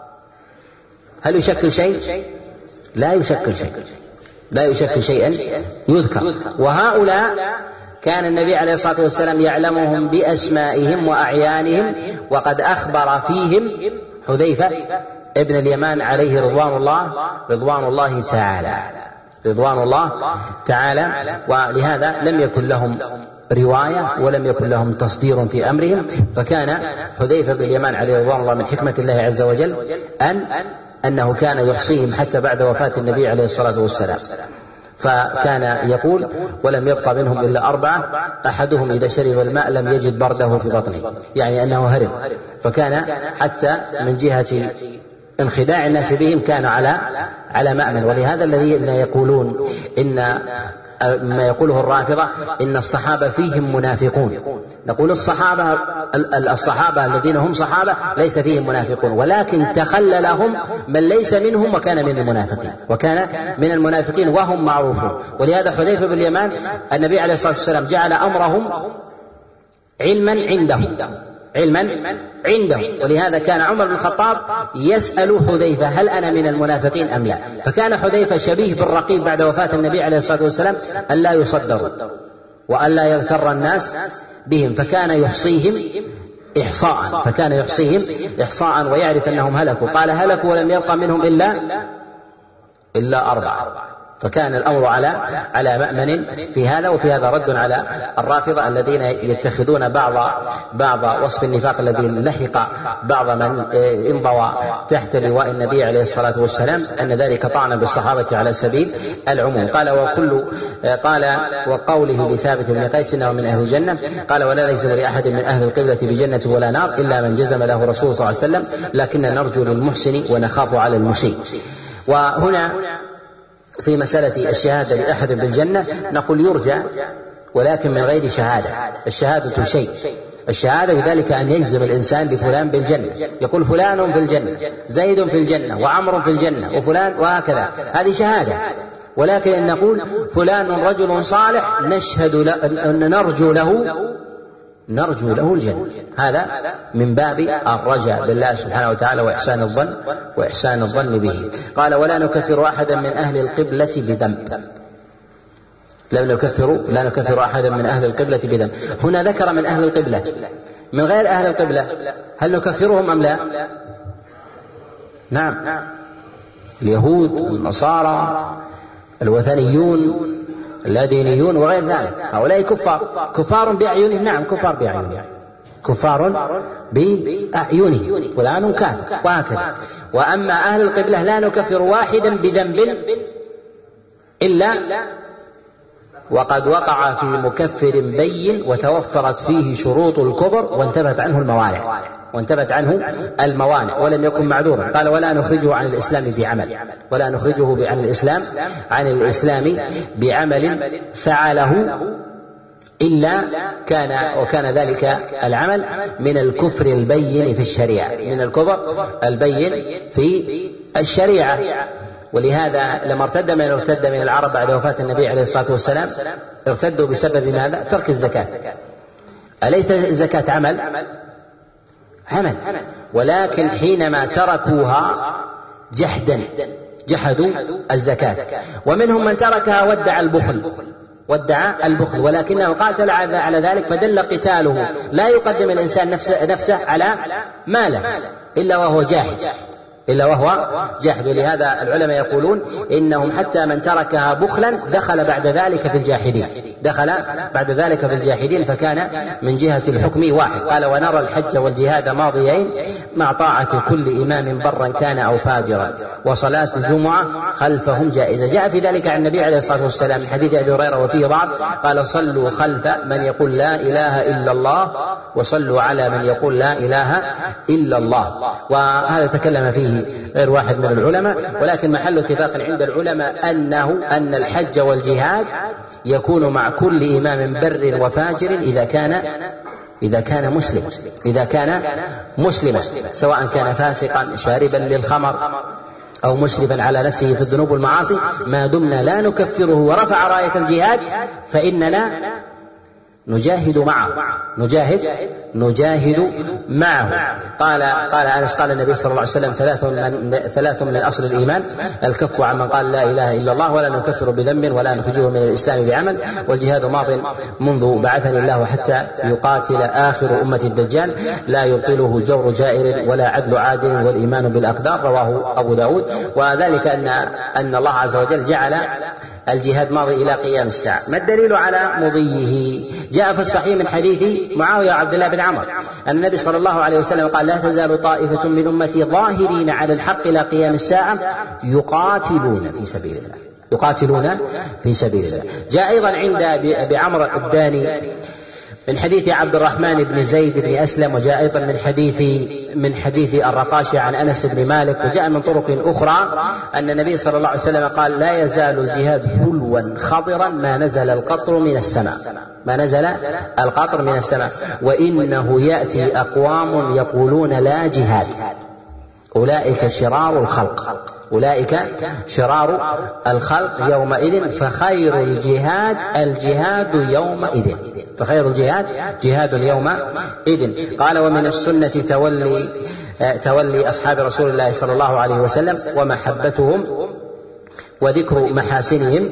هل يشكل شيء؟ لا يشكل شيء لا يشكل شيئا يذكر. وهؤلاء كان النبي عليه الصلاة والسلام يعلمهم بأسمائهم وأعيانهم، وقد أخبر فيهم حذيفة ابن اليمان عليه رضوان الله رضوان الله تعالى رضوان الله تعالى ولهذا لم يكن لهم رواية ولم يكن لهم تصدير في أمرهم. فكان حذيفة بن اليمان عليه رضوان الله من حكمة الله عز وجل أن أنه كان يحصيهم حتى بعد وفاة النبي عليه الصلاة والسلام، فكان يقول: ولم يبقى منهم إلا أربعة أحدهم إذا شرب الماء لم يجد برده في بطنه، يعني أنه هرم. فكان حتى من جهة انخداع الناس بهم كان على على مأمن. ولهذا الذين يقولون إن ما يقوله الرافضة إن الصحابة فيهم منافقون، نقول الصحابة الصحابة الذين هم صحابة ليس فيهم منافقون، ولكن تخللهم من ليس منهم وكان من المنافقين وكان من المنافقين وهم معروفون. ولهذا حذيفة بن اليمان النبي عليه الصلاة والسلام جعل أمرهم علما عنده علما عنده ولهذا كان عمر بن الخطاب يسأل حذيفة: هل أنا من المنافقين أم لا؟ فكان حذيفة شبيه بالرقيب بعد وفاة النبي عليه الصلاة والسلام أن لا يصدروا وأن لا يذكر الناس بهم، فكان يحصيهم إحصاء فكان يحصيهم إحصاء ويعرف أنهم هلكوا. قال: هلكوا ولم يبقى منهم إلا إلا أربعة. فكان الأمر على على مأمن في هذا. وفي هذا رد على الرافضة الذين يتخذون بعض بعض وصف النفاق الذي لحق بعض من انضوى تحت لواء النبي عليه الصلاة والسلام أن ذلك طعن بالصحابة على سبيل العموم. قال: وكل قال وقوله لثابت بن قيس إنه من أهل الجنة قال: ولا يلزم لأحد من أهل القبلة بجنة ولا نار إلا من جزم له رسول صلى الله عليه وسلم، لكن نرجو للمحسن ونخاف على المسيء. وهنا في مسألة الشهادة لأحد بالجنة نقول يرجى ولكن من غير شهادة. الشهادة شيء، الشهادة بذلك أن يجزم الإنسان لفلان بالجنة، يقول فلان في الجنة، زيد في الجنة، وعمر في الجنة، وفلان، وهكذا، هذه شهادة. ولكن أن نقول فلان رجل صالح نشهد أن نرجو له نرجو له الجنة، هذا من باب الرجاء بالله سبحانه وتعالى وإحسان الظن وإحسان الظن به. قال: ولا نكفر أحدا من أهل القبلة بذنب. لا نكفر لا نكفر أحدا من أهل القبلة بذنب. هنا ذكر من أهل القبلة، من غير أهل القبلة هل نكفرهم أم لا؟ نعم، اليهود، النصارى، الوثنيون، اللادينيون وغير ذلك، هؤلاء كفار كفار بأعينهم. نعم، كفار بأعينهم كفار بأعينهم فلان كافر وهكذا. وأما أهل القبلة لا نكفر واحدا بذنب إلا وقد وقع في مكفر بين وتوفرت فيه شروط الكفر وانتبهت عنه الموانع وانتبهت عنه الموانع ولم يكن معذورا. قال: ولا نخرجه عن الإسلام بعمل ولا نخرجه عن الإسلام عن الإسلام بعمل فعله إلا كان وكان ذلك العمل من الكفر البين في الشريعة من الكفر البين في الشريعة. ولهذا لما ارتد من ارتد من العرب بعد وفاة النبي عليه الصلاة والسلام ارتدوا بسبب ماذا؟ ترك الزكاة. أليس الزكاة عمل؟ عمل. ولكن حينما تركوها جحدا جحدوا الزكاة. ومنهم من تركها وادعى البخل وادعى البخل ولكنه قاتل على ذلك، فدل قتاله لا يقدم الإنسان نفسه, نفسه على ماله إلا وهو جاحد إلا وهو جاحد. ولهذا العلماء يقولون إنهم حتى من تركها بخلا دخل بعد ذلك في الجاحدين دخل بعد ذلك في الجاحدين فكان من جهة الحكم واحد. قال: ونرى الحج والجهاد ماضيين مع طاعة كل إمام برا كان أو فاجرا، وصلاة الجمعة خلفهم جائزة. جاء في ذلك عن النبي عليه الصلاة والسلام من حديث أبي هريرة وفيه ضعف، قال: صلوا خلف من يقول لا إله إلا الله وصلوا على من يقول لا إله إلا الله. وهذا تكلم فيه غير واحد من العلماء، ولكن محل اتفاق عند العلماء أنه أن الحج والجهاد يكون مع كل إمام بر وفاجر إذا كان إذا كان مسلم إذا كان مسلما، سواء كان فاسقا شاربا للخمر أو مسرفا على نفسه في الذنوب والمعاصي، ما دمنا لا نكفره ورفع راية الجهاد فإننا نجاهد معه نجاهد نجاهد معه. قال قال أنس قال النبي صلى الله عليه وسلم: ثلاث من, ثلاث من أصل الإيمان: الكف عن من قال لا إله إلا الله ولا نكفر بذنب ولا نخرجه من الإسلام بعمل، والجهاد ماض منذ بعثني الله حتى يقاتل آخر أمة الدجال، لا يبطله جور جائر ولا عدل عادل والإيمان بالأقدار. رواه أبو داود. وذلك أن أن الله عز وجل جعل الجهاد ماضي إلى قيام الساعة. ما الدليل على مضيه؟ جاء في الصحيح من حديث معاوية وعبد الله بن عمر أن النبي صلى الله عليه وسلم قال: لا تزال طائفة من أمتي ظاهرين على الحق إلى قيام الساعة يقاتلون في سبيل الله يقاتلون في سبيل الله. جاء أيضا عند بعمر الداني من حديث عبد الرحمن بن زيد بن أسلم، وجاء أيضا من حديث من حديث الرقاشي عن أنس بن مالك، وجاء من طرق أخرى أن النبي صلى الله عليه وسلم قال: لا يزال الجهاد هلوا خضرا ما نزل القطر من السماء ما نزل القطر من السماء وإنه يأتي أقوام يقولون لا جهاد، أولئك شرار الخلق أولئك شرار الخلق يومئذ فخير الجهاد الجهاد يومئذ فخير الجهاد جهاد يومئذ. قال: ومن السنة تولي تولي أصحاب رسول الله صلى الله عليه وسلم ومحبتهم وذكر محاسنهم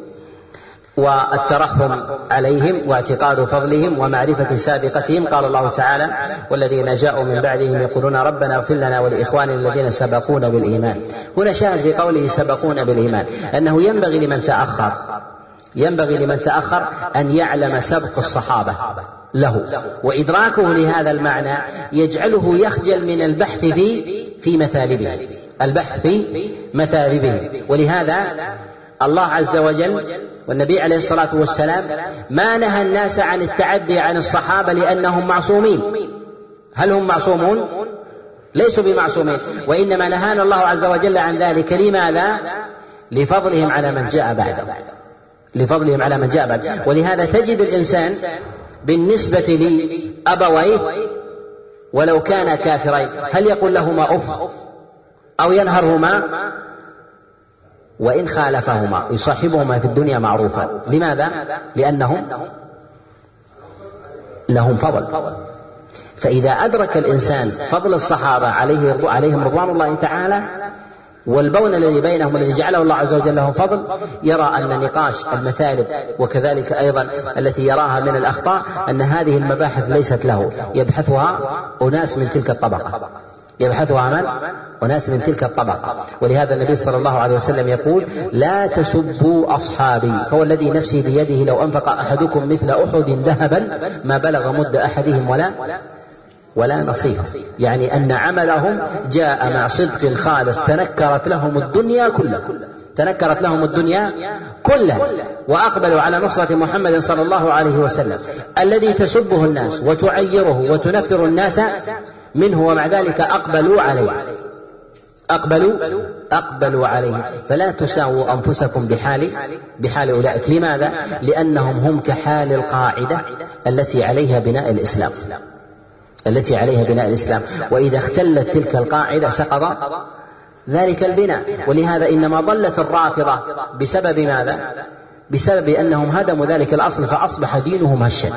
والترحم عليهم واعتقاد فضلهم ومعرفة سابقتهم. قال الله تعالى: والذين جاءوا من بعدهم يقولون ربنا اغفر لنا ولإخواننا الذين سبقونا بالإيمان. هنا شاهد في قوله سبقونا بالإيمان أنه ينبغي لمن تأخر ينبغي لمن تأخر أن يعلم سبق الصحابة له، وإدراكه لهذا المعنى يجعله يخجل من البحث في في مثالبه البحث في مثالبه ولهذا الله عز وجل والنبي عليه الصلاة والسلام ما نهى الناس عن التعدي عن الصحابة لأنهم معصومين. هل هم معصومون؟ ليسوا بمعصومين، وإنما نهانا الله عز وجل عن ذلك. لماذا؟ لفضلهم على من جاء بعده لفضلهم على من جاء بعده. ولهذا تجد الإنسان بالنسبة لأبويه ولو كان كافرين هل يقول لهما أف أو ينهرهما؟ وإن خالفهما يصاحبهما في الدنيا معروفا. لماذا؟ لأنهم لهم فضل. فإذا أدرك الإنسان فضل الصحابة عليه عليهم رضوان الله تعالى والبون الذي بينهم الذي جعله الله عز وجل لهم فضل، يرى أن نقاش المثالب وكذلك أيضا التي يراها من الأخطاء أن هذه المباحث ليست له، يبحثها أناس من تلك الطبقة يبحثها من؟ وناس من تلك الطبقة. ولهذا النبي صلى الله عليه وسلم يقول: لا تسبوا أصحابي فوالذي نفسي بيده لو أنفق أحدكم مثل أحد ذهبا ما بلغ مد أحدهم ولا ولا نصيفه. يعني أن عملهم جاء مع صدق خالص تنكرت لهم الدنيا كلها تنكرت لهم الدنيا كلها وأقبلوا على نصرة محمد صلى الله عليه وسلم الذي تسبه الناس وتعيره وتنفر الناس منه، ومع ذلك أقبلوا عليه أقبلوا أقبلوا عليه. فلا تساووا أنفسكم بحال بحال أولئك. لماذا؟ لأنهم هم كحال القاعدة التي عليها بناء الإسلام التي عليها بناء الإسلام وإذا اختلت تلك القاعدة سقط ذلك البناء. ولهذا إنما ضلت الرافضة بسبب ماذا؟ بسبب أنهم هدموا ذلك الأصل فأصبح دينهم هشا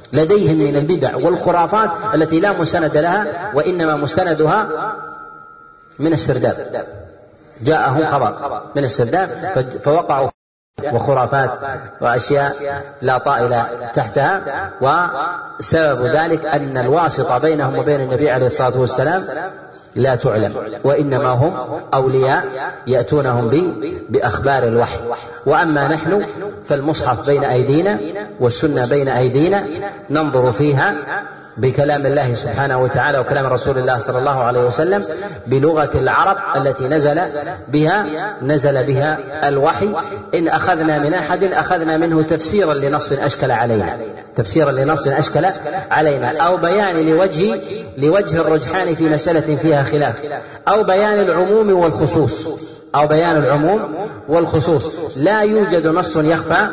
لديهم من البدع والخرافات التي لا مستند لها، وإنما مستندها من السرداب. جاءهم خبر من السرداب فوقعوا وخرافات وأشياء لا طائل تحتها، وسبب ذلك أن الواسطة بينهم وبين النبي عليه الصلاة والسلام لا تعلم، وإنما هم أولياء يأتونهم بأخبار الوحي. وأما نحن فالمصحف بين أيدينا والسنة بين أيدينا، ننظر فيها بكلام الله سبحانه وتعالى وكلام رسول الله صلى الله عليه وسلم بلغة العرب التي نزل بها نزل بها الوحي. إن أخذنا من أحد أخذنا منه تفسيرا لنص أشكل علينا تفسيرا لنص أشكل علينا أو بيان لوجه لوجه الرجحان في مسألة فيها خلاف، أو بيان العموم والخصوص أو بيان العموم والخصوص. لا يوجد نص يخفى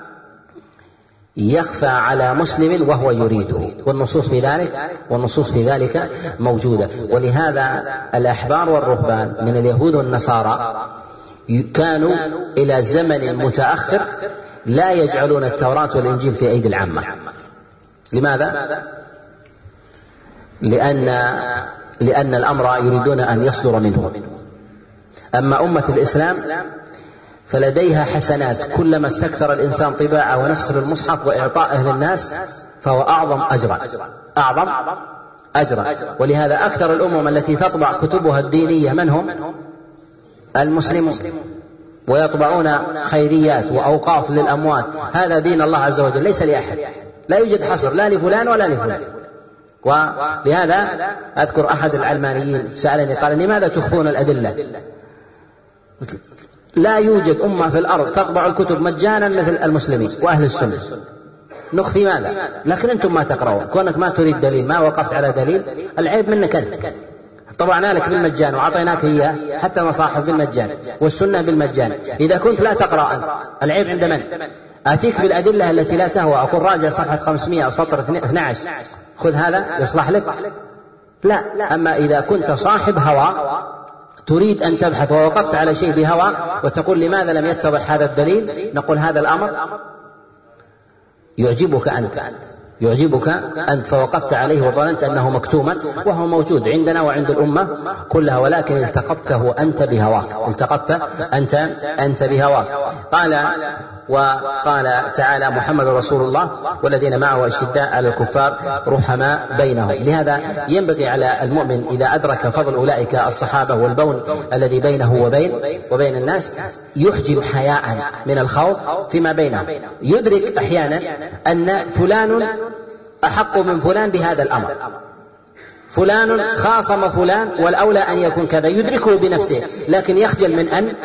يخفى على مسلم وهو يريده، والنصوص في ذلك والنصوص في ذلك موجودة. ولهذا الأحبار والرهبان من اليهود والنصارى كانوا إلى زمن متأخر لا يجعلون التوراة والإنجيل في أيدي العامة. لماذا؟ لأن لأن الأمر يريدون أن يصدر منه. أما أمة الإسلام فلديها حسنات، كلما استكثر الإنسان طباعة ونسخ المصحف وإعطائه للناس فهو أعظم أجرا أعظم أجرا. ولهذا أكثر الأمم التي تطبع كتبها الدينية من هم؟ المسلمون، ويطبعون خيريات وأوقاف للأموات. هذا دين الله عز وجل ليس لأحد، لا يوجد حصر لا لفلان ولا لفلان. ولهذا أذكر أحد العلمانيين سألني قال: لماذا تخفون الأدلة؟ لا يوجد أمة في الأرض تطبع الكتب مجانا مثل المسلمين وأهل السنة. نخفي ماذا؟ لكن أنتم ما تقرؤون، كونك ما تريد دليل، ما وقفت على دليل، العيب منك أنت. طبعنا لك بالمجان وعطيناك إياه حتى مصاحف بالمجان والسنة بالمجان. إذا كنت لا تقرأ أنت، العيب عند من؟ آتيك بالأدلة التي لا تهوى، أقول راجع صفحة خمسمائة سطر اثني عشر، خذ هذا يصلح لك؟ لا. أما إذا كنت صاحب هوى تريد أن تبحث ووقفت على شيء بهوى وتقول لماذا لم يتضح هذا الدليل، نقول هذا الأمر يعجبك أنت يعجبك أنت فوقفت عليه وظننت أنه مكتوما، وهو موجود عندنا وعند الأمة كلها، ولكن التقطته أنت بهواك التقطت أنت أنت بهواك. قال وقال تعالى: محمد رسول الله والذين معه أشداء على الكفار رحماء بينهم. لهذا ينبغي على المؤمن إذا أدرك فضل أولئك الصحابة والبون الذي بينه وبين وبين الناس يحجب حياء من الخوض فيما بينهم. يدرك أحيانا أن فلان أحق من فلان بهذا الأمر، فلان خاصم فلان والأولى أن يكون كذا، يدركه بنفسه، لكن يخجل من أن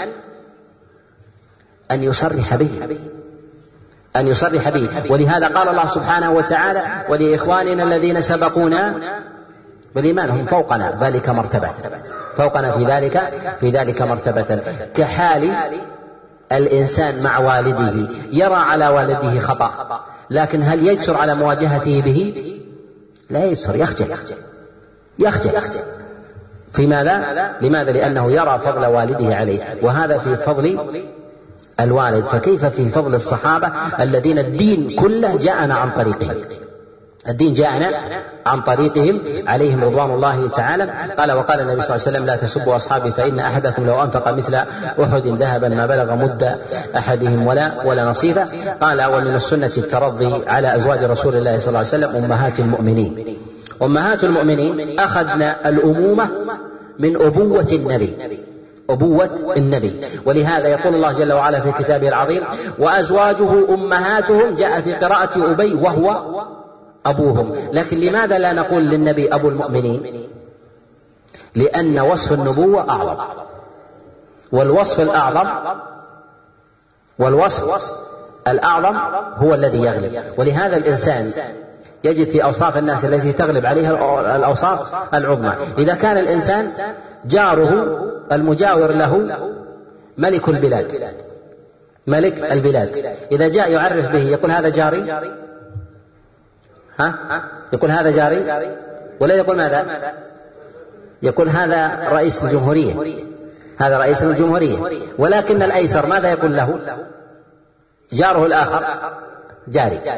أن يصرح به أن يصرح به ولهذا قال الله سبحانه وتعالى: ولإخواننا الذين سبقونا بالإيمان هم فوقنا ذلك مرتبة فوقنا في ذلك في ذلك مرتبة. كحال الإنسان مع والده، يرى على والده خطأ، لكن هل يجسر على مواجهته به؟ لا يجسر، يخجل يخجل في ماذا؟ لماذا؟ لأنه يرى فضل والده عليه، وهذا في فضل الوالد. فكيف في فضل الصحابة الذين الدين كله جاءنا عن طريقهم الدين جاءنا عن طريقهم عليهم رضوان الله تعالى. قال وقال النبي صلى الله عليه وسلم: لا تسبوا أصحابي فإن أحدكم لو أنفق مثل أحد ذهبا ما بلغ مد أحدهم ولا ولا نصيفه. قال ومن السنة الترضي على أزواج رسول الله صلى الله عليه وسلم أمهات المؤمنين. أمهات المؤمنين أخذنا الأمومة من أبوة النبي أبوة النبي ولهذا يقول الله جل وعلا في كتابه العظيم: وأزواجه أمهاتهم، جاء في قراءة أبي وهو أبوهم. لكن لماذا لا نقول للنبي أبو المؤمنين؟ لأن وصف النبوة أعظم، والوصف الأعظم والوصف الأعظم هو الذي يغلب. ولهذا الإنسان يجد في أوصاف الناس التي تغلب عليها الأوصاف العظمى. إذا كان الإنسان جاره المجاور له ملك البلاد ملك البلاد إذا جاء يعرف به يقول: هذا جاري، ها يقول هذا جاري، ولا يقول ماذا؟ يقول هذا رئيس الجمهورية هذا رئيس الجمهورية. ولكن الأيسر ماذا يقول له؟ جاره الآخر جاري.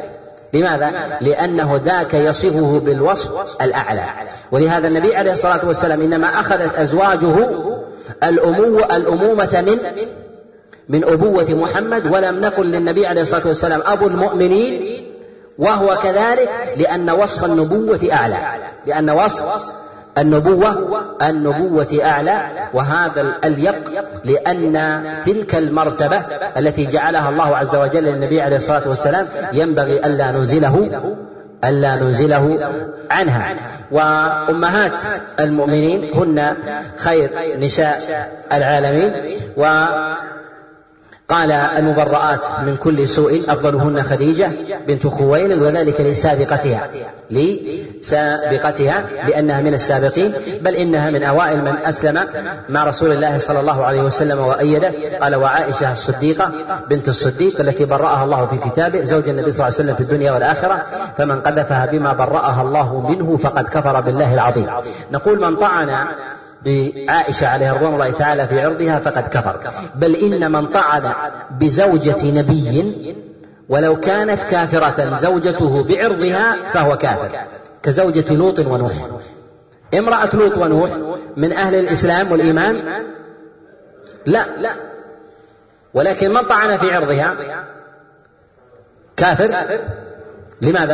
لماذا؟ لأنه ذاك يصفه بالوصف الأعلى. ولهذا النبي عليه الصلاة والسلام إنما أخذت أزواجه الأمومة, الأمومة من من أبوة محمد، ولم نقل للنبي عليه الصلاة والسلام أبو المؤمنين، وهو كذلك لأن وصف النبوة أعلى، لأن وصف النبوة النبوة أعلى، وهذا اليق لأن تلك المرتبة التي جعلها الله عز وجل للنبي عليه الصلاة والسلام ينبغي ألا ننزله ألا ننزله عنها. وأمهات المؤمنين هن خير نساء العالمين، و قال المبرآت من كل سوء أفضلهن خديجة بنت خويلد، وذلك لسابقتها لسابقتها لأنها من السابقين، بل إنها من أوائل من أسلم مع رسول الله صلى الله عليه وسلم وأيده. قال وعائشة الصديقة بنت الصديق التي برأها الله في كتابه زوج النبي صلى الله عليه وسلم في الدنيا والآخرة، فمن قذفها بما برأها الله منه فقد كفر بالله العظيم. نقول من طعن بعائشة عليه رضوان الله تعالى في عرضها فقد كفر، بل إن من طعن بزوجة نبي ولو كانت كافرة زوجته بعرضها فهو كافر، كزوجة لوط ونوح. امرأة لوط ونوح من أهل الإسلام والإيمان؟ لا، ولكن من طعن في عرضها كافر. لماذا؟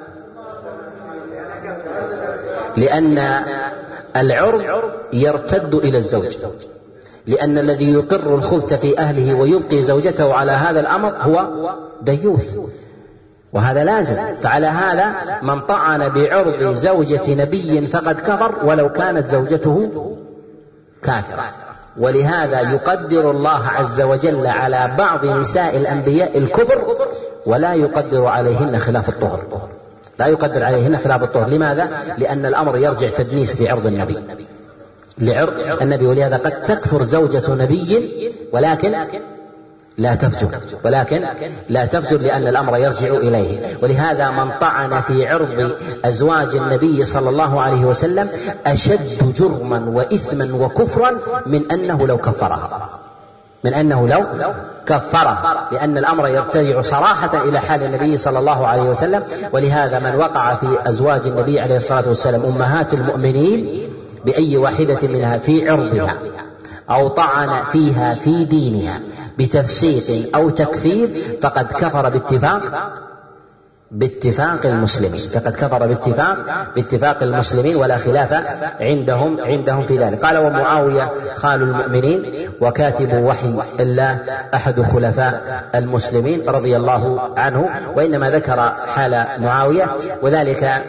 لأن العرض يرتد إلى الزوج، لأن الذي يقر الخبث في أهله ويبقي زوجته على هذا الأمر هو ديوث، وهذا لازم. فعلى هذا من طعن بعرض زوجة نبي فقد كفر ولو كانت زوجته كافرة. ولهذا يقدر الله عز وجل على بعض نساء الأنبياء الكفر ولا يقدر عليهن خلاف الطهر، لا يقدر عليهن خلاف الطهر. لماذا؟ لأن الأمر يرجع تدنيس لعرض النبي لعرض النبي ولهذا قد تكفر زوجة نبي ولكن لا تفجر ولكن لا تفجر لأن الأمر يرجع إليه. ولهذا من طعن في عرض أزواج النبي صلى الله عليه وسلم أشد جرما وإثما وكفرا من أنه لو كفرها من أنه لو كفرها لأن الأمر يرتجع صراحة إلى حال النبي صلى الله عليه وسلم. ولهذا من وقع في أزواج النبي عليه الصلاة والسلام أمهات المؤمنين بأي واحدة منها في عرضها أو طعن فيها في دينها بتفسيق أو تكفير فقد كفر باتفاق باتفاق المسلمين فقد كفر باتفاق باتفاق المسلمين ولا خلاف عندهم عندهم في ذلك. قال ومعاوية خال المؤمنين وكاتب وحي الله أحد خلفاء المسلمين رضي الله عنه. وإنما ذكر حال معاوية وذلك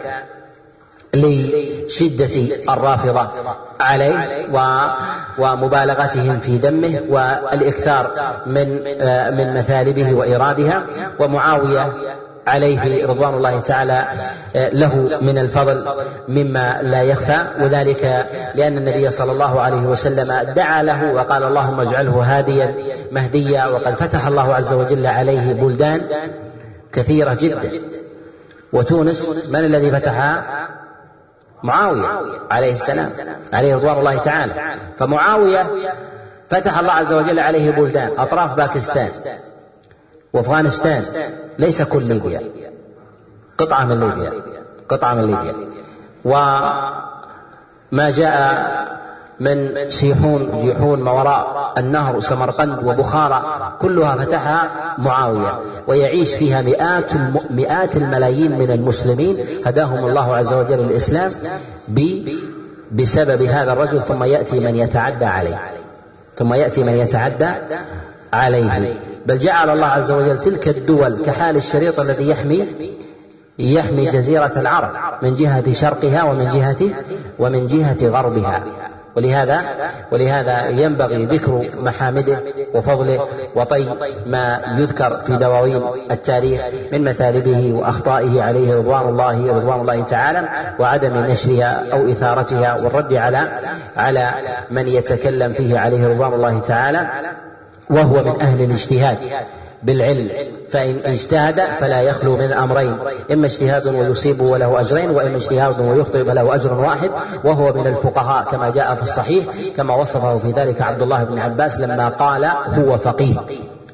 لشدة الرافضة عليه ومبالغتهم في دمه والإكثار من من مثالبه وإيرادها. ومعاوية عليه رضوان الله تعالى له من الفضل مما لا يخفى، وذلك لأن النبي صلى الله عليه وسلم دعا له وقال اللهم اجعله هاديا مهديا، وقد فتح الله عز وجل عليه بلدان كثيرة جدا. وتونس من الذي فتحها؟ معاوية عليه السلام عليه رضوان الله تعالى. فمعاوية فتح الله عز وجل عليه بلدان أطراف باكستان وأفغانستان، ليس كل ليبيا، قطعة من ليبيا قطعة من ليبيا وما جاء من سيحون جيحون ما وراء النهر سمرقند وبخارى كلها فتحها معاوية، ويعيش فيها مئات مئات الملايين من المسلمين هداهم الله عز وجل الإسلام بسبب هذا الرجل. ثم يأتي من يتعدى عليه ثم يأتي من يتعدى عليه بل جعل الله عز وجل تلك الدول كحال الشريط الذي يحمي يحمي جزيرة العرب من جهة شرقها ومن جهة ومن جهة غربها. ولهذا ولهذا ينبغي ذكر محامده وفضله وطي ما يذكر في دواوين التاريخ من مثالبه وأخطائه عليه رضوان الله رضوان الله تعالى، وعدم نشرها أو إثارتها والرد على على من يتكلم فيه عليه رضوان الله تعالى وهو من أهل الاجتهاد بالعلم. فإن اجتهد فلا يخلو من أمرين، إما اجتهاد ويصيب وله أجرين، وإما اجتهاد ويخطئ فله أجر واحد، وهو من الفقهاء كما جاء في الصحيح كما وصفه في ذلك عبد الله بن عباس لما قال هو فقيه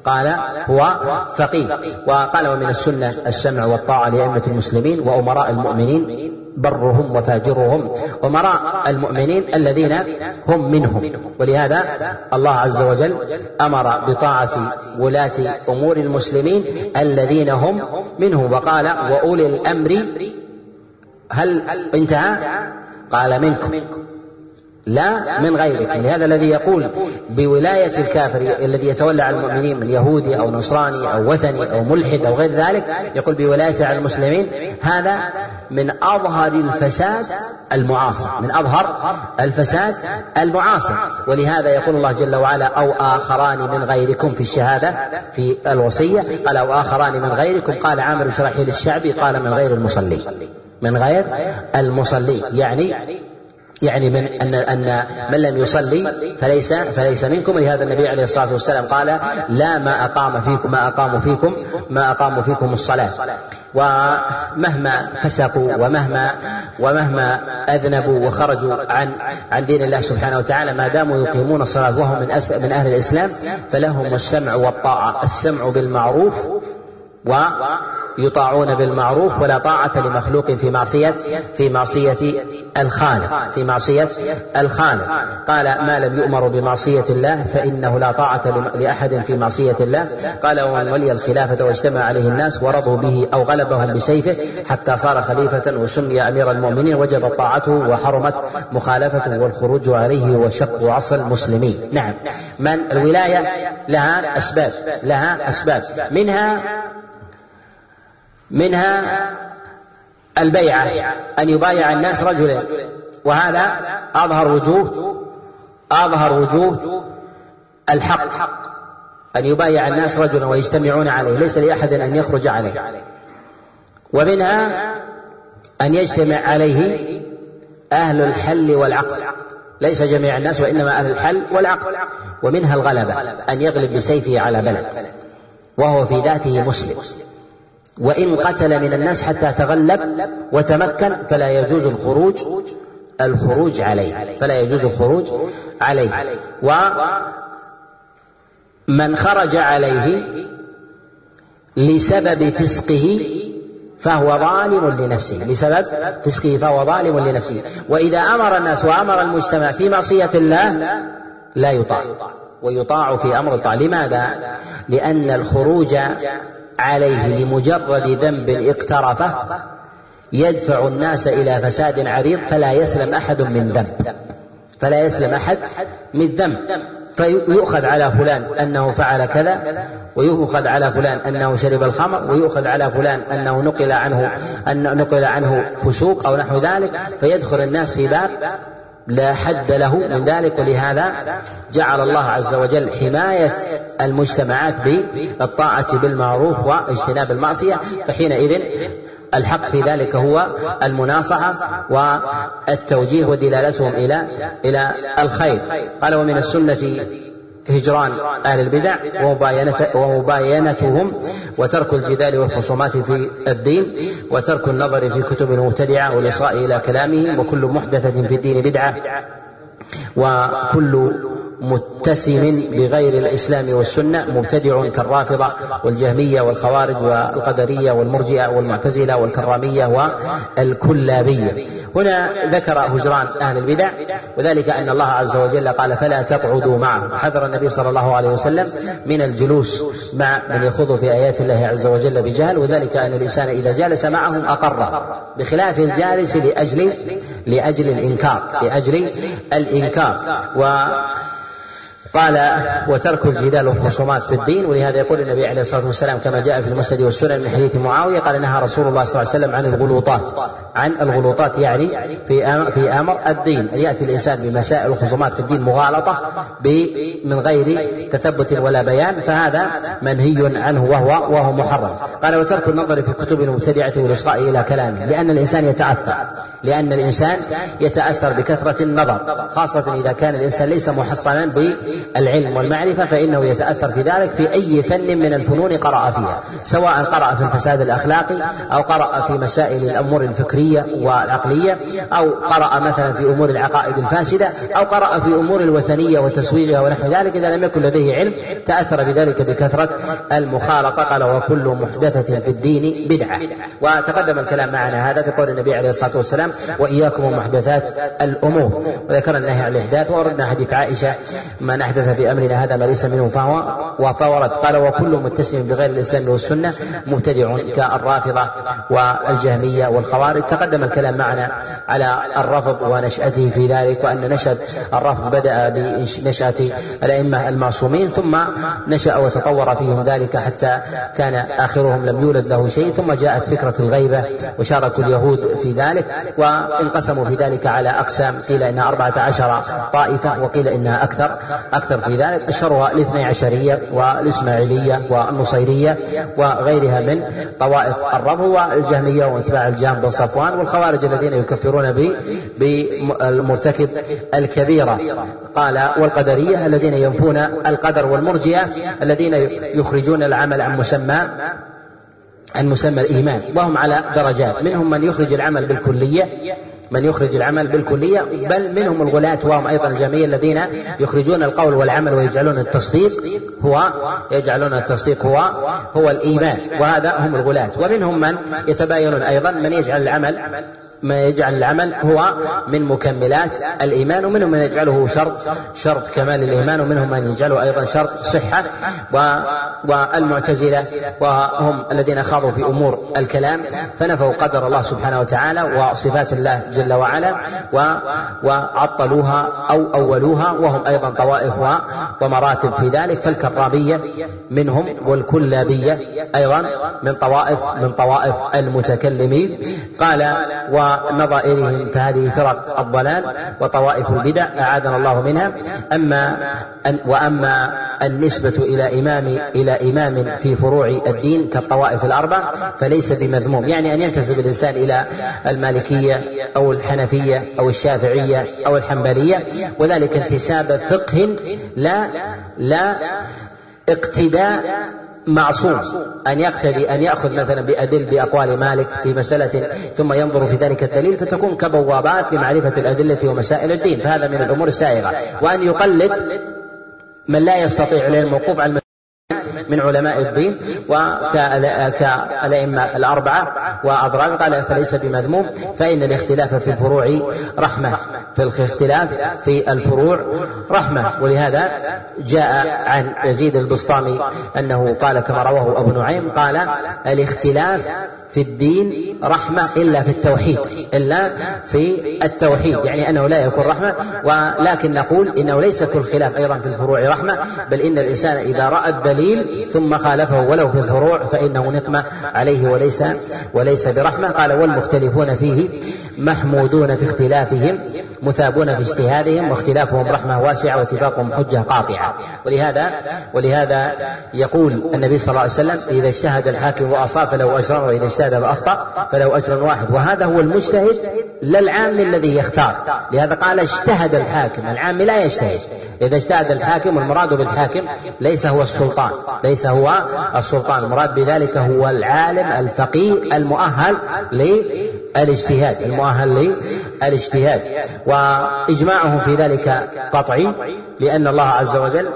قال هو فقيه. وقال ومن السنة السمع والطاعة لأئمة المسلمين وأمراء المؤمنين برهم وفاجرهم. أمراء المؤمنين الذين هم منهم، ولهذا الله عز وجل أمر بطاعة ولاة أمور المسلمين الذين هم منه، وقال وأولي الأمر هل انتهى؟ قال منكم لا من غيركم. لهذا الذي يقول بولاية الكافر الذي يتولى على المؤمنين من يهودي أو نصراني أو وثني أو ملحد أو غير ذلك، يقول بولاية على المسلمين، هذا من أظهر الفساد المعاصر، من أظهر الفساد المعاصر. ولهذا يقول الله جل وعلا أو آخران من غيركم في الشهادة في الوصية، قال أو آخران من غيركم، قال عامر شرحيل الشعبي قال من غير المصلين، من غير المصلين، يعني يعني من أن أن من لم يصلي فليس فليس منكم. ولهذا النبي عليه الصلاة والسلام قال لا ما أقام فيكم ما أقاموا فيكم ما أقاموا فيكم الصلاة. ومهما فسقوا ومهما ومهما أذنبوا وخرجوا عن عن دين الله سبحانه وتعالى، ما داموا يقيمون الصلاة وهم من من أهل الإسلام فلهم السمع والطاعة، السمع بالمعروف ويطاعون بالمعروف، ولا طاعة لمخلوق في معصية في معصية الخالق في معصية الخالق. قال ما لم يؤمر بمعصية الله فإنه لا طاعة لأحد في معصية الله. قال ومن ولي الخلافة واجتمع عليه الناس ورضوا به أو غلبهم بسيفه حتى صار خليفة وسمي أمير المؤمنين وجبت طاعته وحرمت مخالفته والخروج عليه وشق عصا المسلمين. نعم، من الولاية لها أسباب لها أسباب منها منها البيعة، أن يبايع الناس رجلا، وهذا أظهر وجوه أظهر وجوه الحق، أن يبايع الناس رجلا ويجتمعون عليه، ليس لأحد أن يخرج عليه. ومنها أن يجتمع عليه أهل الحل والعقد، ليس جميع الناس وإنما أهل الحل والعقد. ومنها الغلبة، أن يغلب بسيفه على بلد وهو في ذاته مسلم، وإن قتل من الناس حتى تغلب وتمكن فلا يجوز الخروج الخروج عليه فلا يجوز الخروج عليه. ومن خرج عليه لسبب فسقه فهو ظالم لنفسه، لسبب فسقه فهو ظالم لنفسه. وإذا أمر الناس وأمر المجتمع في معصية الله لا يطاع، ويطاع في أمر الطاعة. لماذا؟ لأن الخروج عليه لمجرد ذنب اقترفه يدفع الناس إلى فساد عريض، فلا يسلم أحد من ذنب فلا يسلم أحد من ذنب فيؤخذ على فلان أنه فعل كذا، ويؤخذ على فلان أنه شرب الخمر، ويؤخذ على فلان أنه نقل عنه أن نقل عنه فسوق أو نحو ذلك، فيدخل الناس في باب لا حد له من ذلك. ولهذا جعل الله عز وجل حماية المجتمعات بالطاعة بالمعروف واجتناب المعصية، فحينئذ الحق في ذلك هو المناصحة والتوجيه ودلالتهم إلى إلى الخير. قال ومن السنة هجران أهل البدع ومباينتهم وترك الجدال والخصومات في الدين وترك النظر في كتب المبتدعة والإصغاء إلى كلامهم، وكل محدثة في الدين بدعة، وكل متسم بغير الإسلام والسنة مبتدع كالرافضة والجهمية والخوارج والقدرية والمرجئة والمعتزلة والكرامية والكلابية. هنا ذكر هجران أهل البدع، وذلك أن الله عز وجل قال فلا تقعدوا معهم. حذر النبي صلى الله عليه وسلم من الجلوس مع من يخوض في آيات الله عز وجل بجهل، وذلك أن الإنسان إذا جالس معهم أقر، بخلاف الجالس لأجل لأجل الإنكار لأجل الإنكار و قال وترك الجدال والخصومات في الدين. ولهذا يقول النبي عليه الصلاة والسلام كما جاء في المسند والسنن من حديث معاوية قال نهى رسول الله صلى الله عليه وسلم عن الغلوطات عن الغلوطات يعني في في أمر الدين، أن يأتي الإنسان بمسائل الخصومات في الدين مغالطة من غير تثبت ولا بيان، فهذا منهي عنه وهو وهو محرم. قال وترك النظر في كتب المبتدعة والإصغاء إلى كلامه، لأن الإنسان يتعثر لأن الإنسان يتأثر بكثرة النظر، خاصة إذا كان الإنسان ليس محصنا بالعلم والمعرفة، فإنه يتأثر في ذلك في أي فن من الفنون قرأ فيها، سواء قرأ في الفساد الأخلاقي أو قرأ في مسائل الأمور الفكرية والعقلية، أو قرأ مثلا في أمور العقائد الفاسدة، أو قرأ في أمور الوثنية وتسويقها ونحو ذلك. إذا لم يكن لديه علم تأثر بذلك بكثرة المخالطة. قال وكل محدثة في الدين بدعة. وتقدم الكلام معنا هذا في قول النبي عليه الصلاة والسلام وإياكم ومحدثات الأمور، وذكرنا النهي عن الإحداث، ووردنا حديث عائشة من أحدث في أمرنا هذا ما ليس منه فهو وفورد. قال وكل متسم بغير الإسلام والسنة مبتدع كالرافضة والجهمية والخوارج. تقدم الكلام معنا على الرفض ونشأته في ذلك، وأن نشأة الرفض بدأ بنشأة الأئمة المعصومين، ثم نشأ وتطور فيهم ذلك حتى كان آخرهم لم يولد له شيء، ثم جاءت فكرة الغيبة وشاركوا اليهود في ذلك، وانقسموا في ذلك على أقسام، قيل إنها أربعة عشر طائفة وقيل إنها أكثر أكثر في ذلك، أشهرها الاثني عشرية والإسماعيلية والنصيرية وغيرها من طوائف الرفض، والجهمية واتباع الجهم بن صفوان، والخوارج الذين يكفرون بالمرتكب الكبيرة. قال والقدرية الذين ينفون القدر، والمرجئة الذين يخرجون العمل عن مسمى عن مسمى الإيمان، وهم على درجات، منهم من يخرج العمل بالكلية من يخرج العمل بالكلية بل منهم الغلاة وهم أيضا الجميع الذين يخرجون القول والعمل ويجعلون التصديق هو يجعلون التصديق هو هو الإيمان، وهذا هم الغلاة. ومنهم من يتباينون أيضا، من يجعل العمل ما يجعل العمل هو من مكملات الإيمان، ومنهم من يجعله شرط شرط كمال الإيمان، ومنهم من يجعله أيضا شرط صحة. والمعتزلة وهم الذين خاضوا في أمور الكلام فنفوا قدر الله سبحانه وتعالى وصفات الله جل وعلا وعطلوها أو أولوها، وهم أيضا طوائف ومراتب في ذلك. فالكرامية منهم، والكلابية أيضا من طوائف من طوائف المتكلمين. قال ونظائرهم فهذه فرق الضلال وطوائف البدع أعاذنا الله منها. أما وأما النسبة إلى إمام إلى إمام في فروع الدين كالطوائف الأربع فليس بمذموم، يعني أن ينتسب الإنسان إلى المالكية أو الحنفية أو الشافعية أو الحنبلية، وذلك انتساب فقه لا لا اقتداء معصوم، أن يقتدي أن يأخذ مثلا بأدل بأقوال مالك في مسألة ثم ينظر في ذلك الدليل فتكون كبوابات لمعرفة الأدلة ومسائل الدين، فهذا من الأمور السائغة. وأن يقلد من لا يستطيع الوقوف على من علماء الدين وكالأئمة الأربعة وأضراب، قال فليس بمذموم، فإن الاختلاف في الفروع رحمة في الاختلاف في الفروع رحمة. ولهذا جاء عن يزيد البسطامي أنه قال كما رواه أبو نعيم قال الاختلاف في الدين رحمة إلا في التوحيد إلا في التوحيد يعني أنه لا يكون رحمة. ولكن نقول إنه ليس كل خلاف أيضا في الفروع رحمة، بل إن الإنسان إذا رأى الدليل ثم خالفه ولو في الفروع فإنه نقمة عليه وليس وليس برحمة. قال والمختلفون فيه محمودون في اختلافهم مثابون في اجتهادهم، واختلافهم رحمة واسعة واتفاقهم حجة قاطعة. ولهذا ولهذا يقول النبي صلى الله عليه وسلم إذا اجتهد الحاكم وأصاب فله أجر، وإذا اجتهد فأخطأ فله أجر واحد. وهذا هو المجتهد لا العام الذي يختار، لهذا قال اجتهد الحاكم، العام لا يجتهد. إذا اجتهد الحاكم والمراد بالحاكم ليس هو السلطان ليس هو السلطان المراد بذلك هو العالم الفقيه المؤهل للاجتهاد المؤهل للاجتهاد. وإجماعهم في ذلك قطعي، لأن الله عز وجل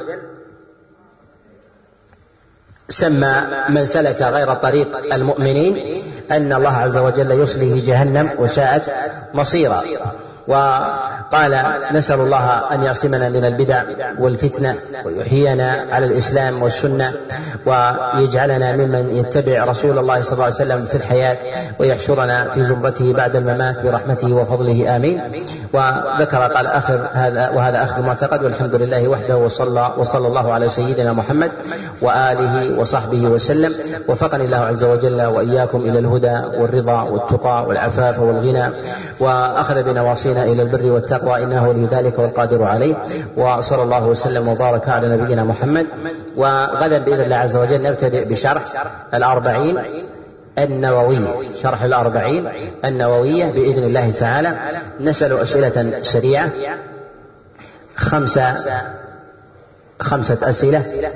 سمى من سلك غير طريق المؤمنين أن الله عز وجل يصليه جهنم وساءت مصيرا. وقال نسأل الله أن يعصمنا من البدع والفتنة ويحيينا على الإسلام والسنة، ويجعلنا ممن يتبع رسول الله صلى الله عليه وسلم في الحياة، ويحشرنا في زمرته بعد الممات برحمته وفضله آمين. وذكر قال آخر هذا وهذا آخر المعتقد، والحمد لله وحده وصلى وصلى الله على سيدنا محمد وآله وصحبه وسلم. وفقني الله عز وجل وإياكم إلى الهدى والرضا والتقى والعفاف والغنى، وأخذ بنواصينا إلى البر والتقوى إنه ولي ذلك والقادر عليه. وصلى الله وسلم وبارك على نبينا محمد. وغدا بإذن الله عز وجل نبتدئ بشرح الأربعين النووية، شرح الأربعين النووية بإذن الله تعالى. نسأل أسئلة سريعة، خمسة خمسة أسئلة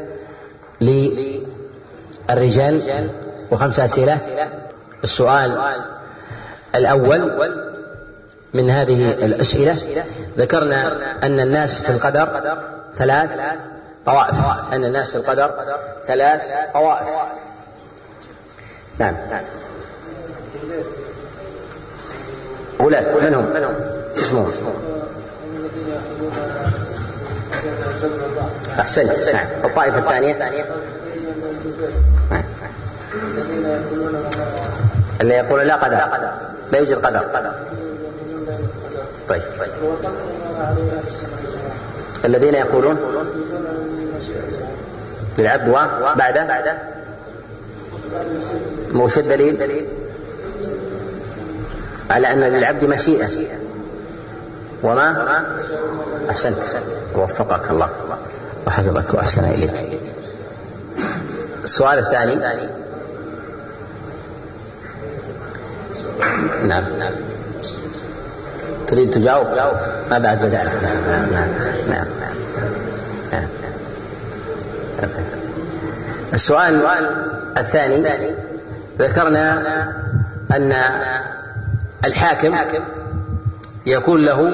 للرجال وخمسة أسئلة. السؤال الأول من هذه الأسئلة: ذكرنا أن الناس في القدر ثلاث طوائف، أن الناس في القدر ثلاث طوائف. نعم. ولاة من هم؟ شو اسمهم؟ أحسنت. نعم. الطائفة الثانية اللي يقول لا قدر، لا يوجد قدر. طيب. الذين يقولون للعبد وبعد موش الدليل على أن للعبد مشيئة وما أحسنت، وفقك الله وحفظك وأحسن إليك. السؤال الثاني. نعم. تريد تجاوب؟ ما بعد بدأنا. نعم نعم نعم نعم. السؤال الثاني: ذكرنا أن الحاكم يكون له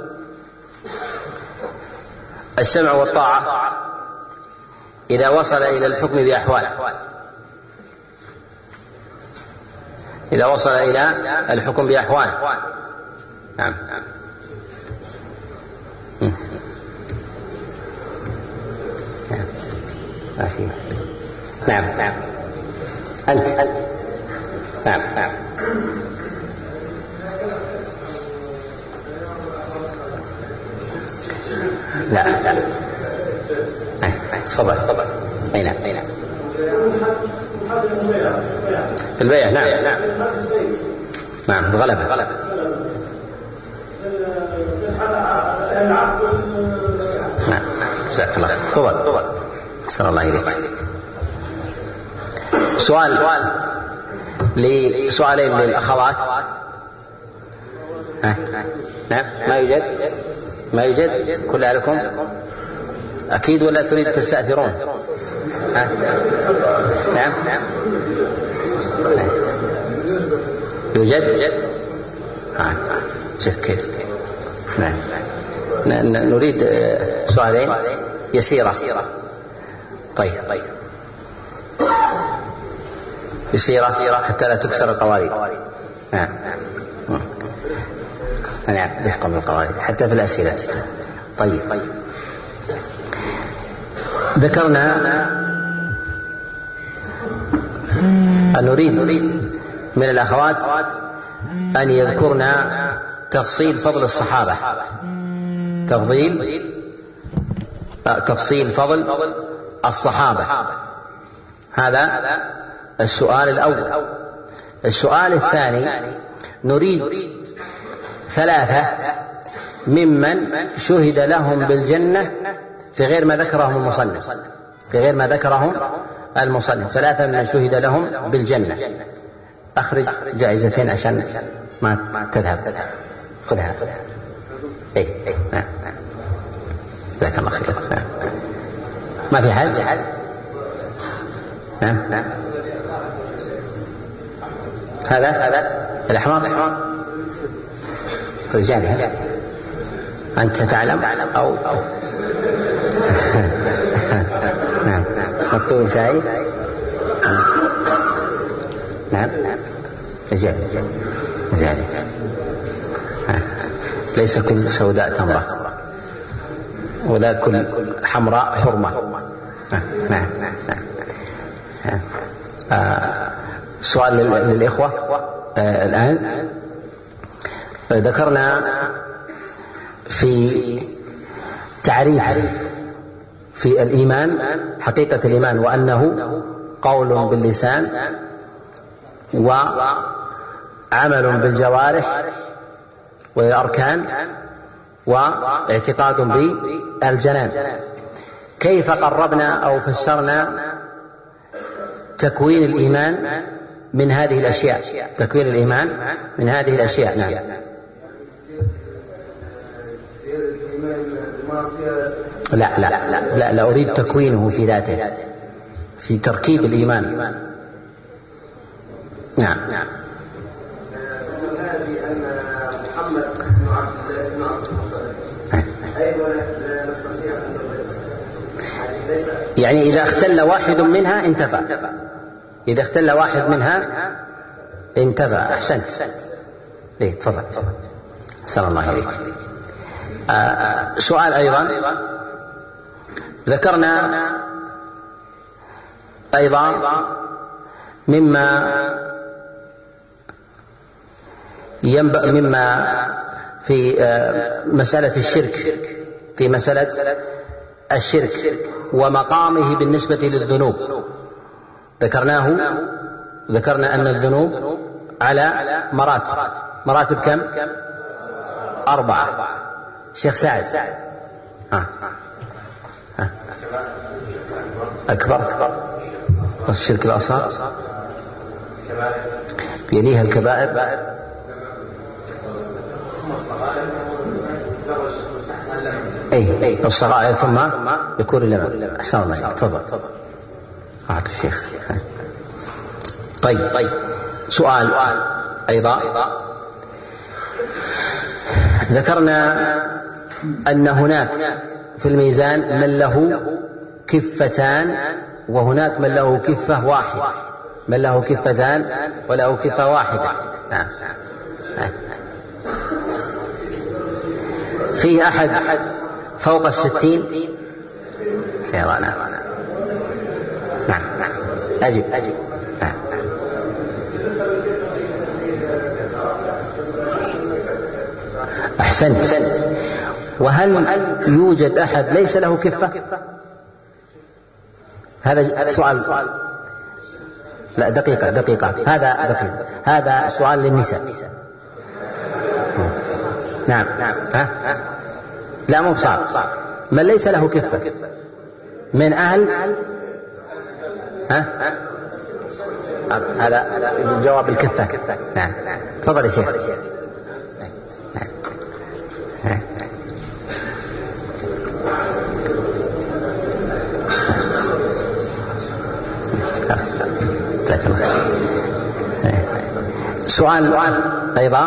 السمع والطاعة إذا وصل إلى الحكم بأحوال، إذا وصل إلى الحكم بأحوال. نعم. نعم نعم. أنت أنت نعم نعم. لا لا. تفضل تفضل. أي نعم أي نعم. البيع. نعم نعم نعم. الغلبة غلبة. نعم. جزاك الله. تفضل تفضل. أحسن الله إليك. سؤال لسؤالين للأخوات. ها؟ نعم. ما يوجد ما يوجد كلها لكم أكيد ولا تريد تستأثرون؟ ها؟ نعم. يوجد. ها شفت كيف؟ نعم. نريد سؤالين يسيرة. طيب طيب يسيرة حتى لا تكسر القوارير. نعم نعم. رفقا بالقوارير حتى في الأسئلة. طيب طيب. ذكرنا أن نريد من الأخوات أن يذكرنا تفصيل فضل الصحابة، تفضيل تفصيل فضل الصحابة. هذا السؤال الأول. السؤال الثاني: نريد ثلاثة ممن شهد لهم بالجنة في غير ما ذكرهم المصنف، في غير ما ذكرهم المصنف، ثلاثة ممن شهد لهم بالجنة. أخرج جائزتين عشان ما تذهب. خذها. إيه إيه. نعم. جزاك الله خير. نعم. ما في حد؟ نعم نعم. هذا هذا الأحمر رجال. أنت تعلم أو أو نعم. مكتوب سعيد. نعم. رجال رجال. ليس كل سوداء تمرة ولا كل حمراء حرمة. نعم نعم. سؤال للإخوة الآن. ذكرنا في تعريف في الإيمان حقيقة الإيمان وأنه قول باللسان وعمل بالجوارح والأركان واعتقاد بالجنان. كيف قربنا أو فسرنا تكوين الإيمان من هذه الأشياء، تكوين الإيمان من هذه الأشياء. نعم. لا لا لا لا, لا أريد تكوينه في ذاته، في تركيب الإيمان. نعم. نعم. يعني إذا اختل واحد منها انتفى، إذا اختل واحد منها انتفى. أحسنت. إيه تفضل. أحسن الله إليك. آه سؤال أيضا، ذكرنا أيضا مما ينبغي مما في آه مسألة الشرك، في مسألة الشرك ومقامه بالنسبة للذنوب. ذكرناه ذكرنا أن الذنوب على مراتب. مراتب كم؟ أربعة. شيخ سعد. ها. ها. أكبر الشرك الأصغر، يليها الكبائر، أي أي الصغائر، ثم يكون اللمم. أحسن الله عليك. تفضل. أعطي الشيخ. طيب. سؤال أيضا، ذكرنا أن هناك في الميزان من له كفتان وهناك من له كفة واحدة، من له كفتان وله كفة واحدة. نعم. فيه أحد فوق الستين؟ سيرانا. نعم. أجب. نعم. أحسنت. وهل يوجد أحد ليس له كفة؟ هذا سؤال. لا دقيقة دقيقة هذا دقيقة. هذا سؤال للنساء. نعم. ها؟ لا مو بصعب. من ليس له كفة من أهل، ها؟ هذا جواب الكفة. نعم. تفضل يا شيخ. سؤال أيضا،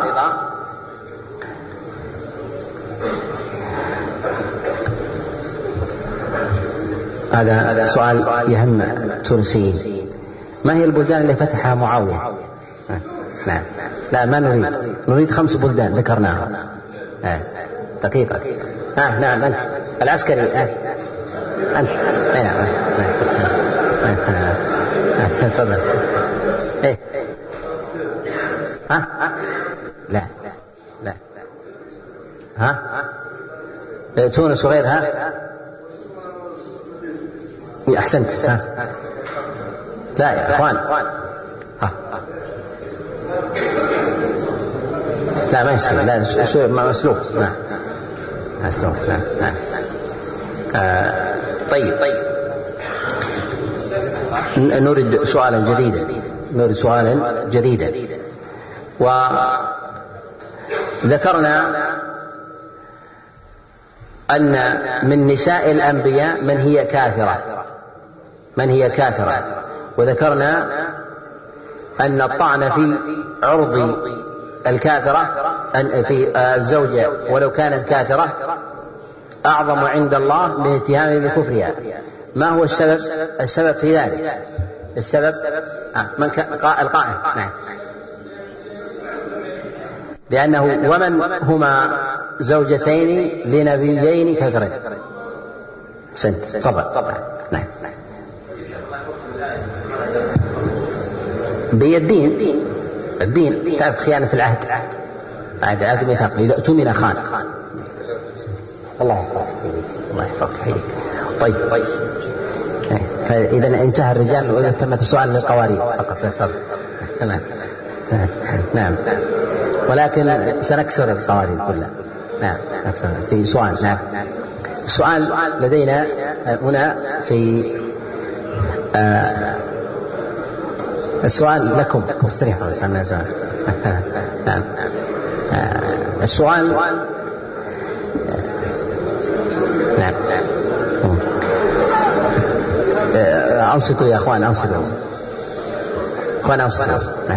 هذا سؤال يهم التونسيين. ما هي البلدان اللي فتحها معاوية؟ نعم. لا ما نريد، نريد خمس بلدان ذكرناها. دقيقة. آه نعم. أنت العسكري. آه. أنت. نعم. تفضل. إيه. ها؟ لا لا ها؟ تونس وغيرها. أحسنت. ها؟ لا يا إخوان. ها. لا ما يصير. لا شو ما مسلوك. نعم مسلوك. نعم. آه طيب. نريد سؤالا جديدا. نريد سؤالا جديدا. وذكرنا أن من نساء الأنبياء من هي كافرة، من هي كافرة. وذكرنا أن الطعن في عرض الكافرة في الزوجة ولو كانت كافرة أعظم عند الله من اتهامه بكفرها. ما هو السبب؟ السبب في ذلك السبب آه من القائل. نعم. لأنه ومن هما زوجتين لنبيين كفرين. سنت. تفضل. نعم. بالدين. الدين تعرف خيانة العهد، عهد عهد ميثاق، إذا اؤتمن خان. الله يحفظك فيك. الله يحفظك فيك. طيب. طيب. إذا انتهى الرجال وإذا تمت السؤال للقوارير فقط. تفضل. نعم. ولكن سنكسر القوارير كلها. نعم. في سؤال. نعم. السؤال لدينا هنا في آه السؤال لكم استريحوا استنى سؤال. نعم السؤال نعم أنصتوا يا أخوان أنصتوا أخوان أنصتوا نعم.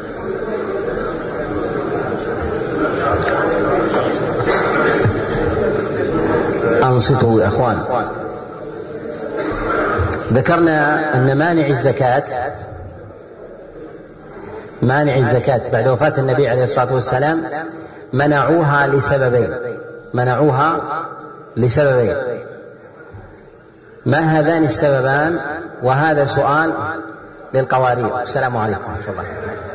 أنصتوا يا أخوان. ذكرنا أن مانع الزكاة مانع الزكاة بعد وفاة النبي عليه الصلاة والسلام منعوها لسببين منعوها لسببين ما هذان السببان؟ وهذا سؤال للقوارير. السلام عليكم ورحمة الله.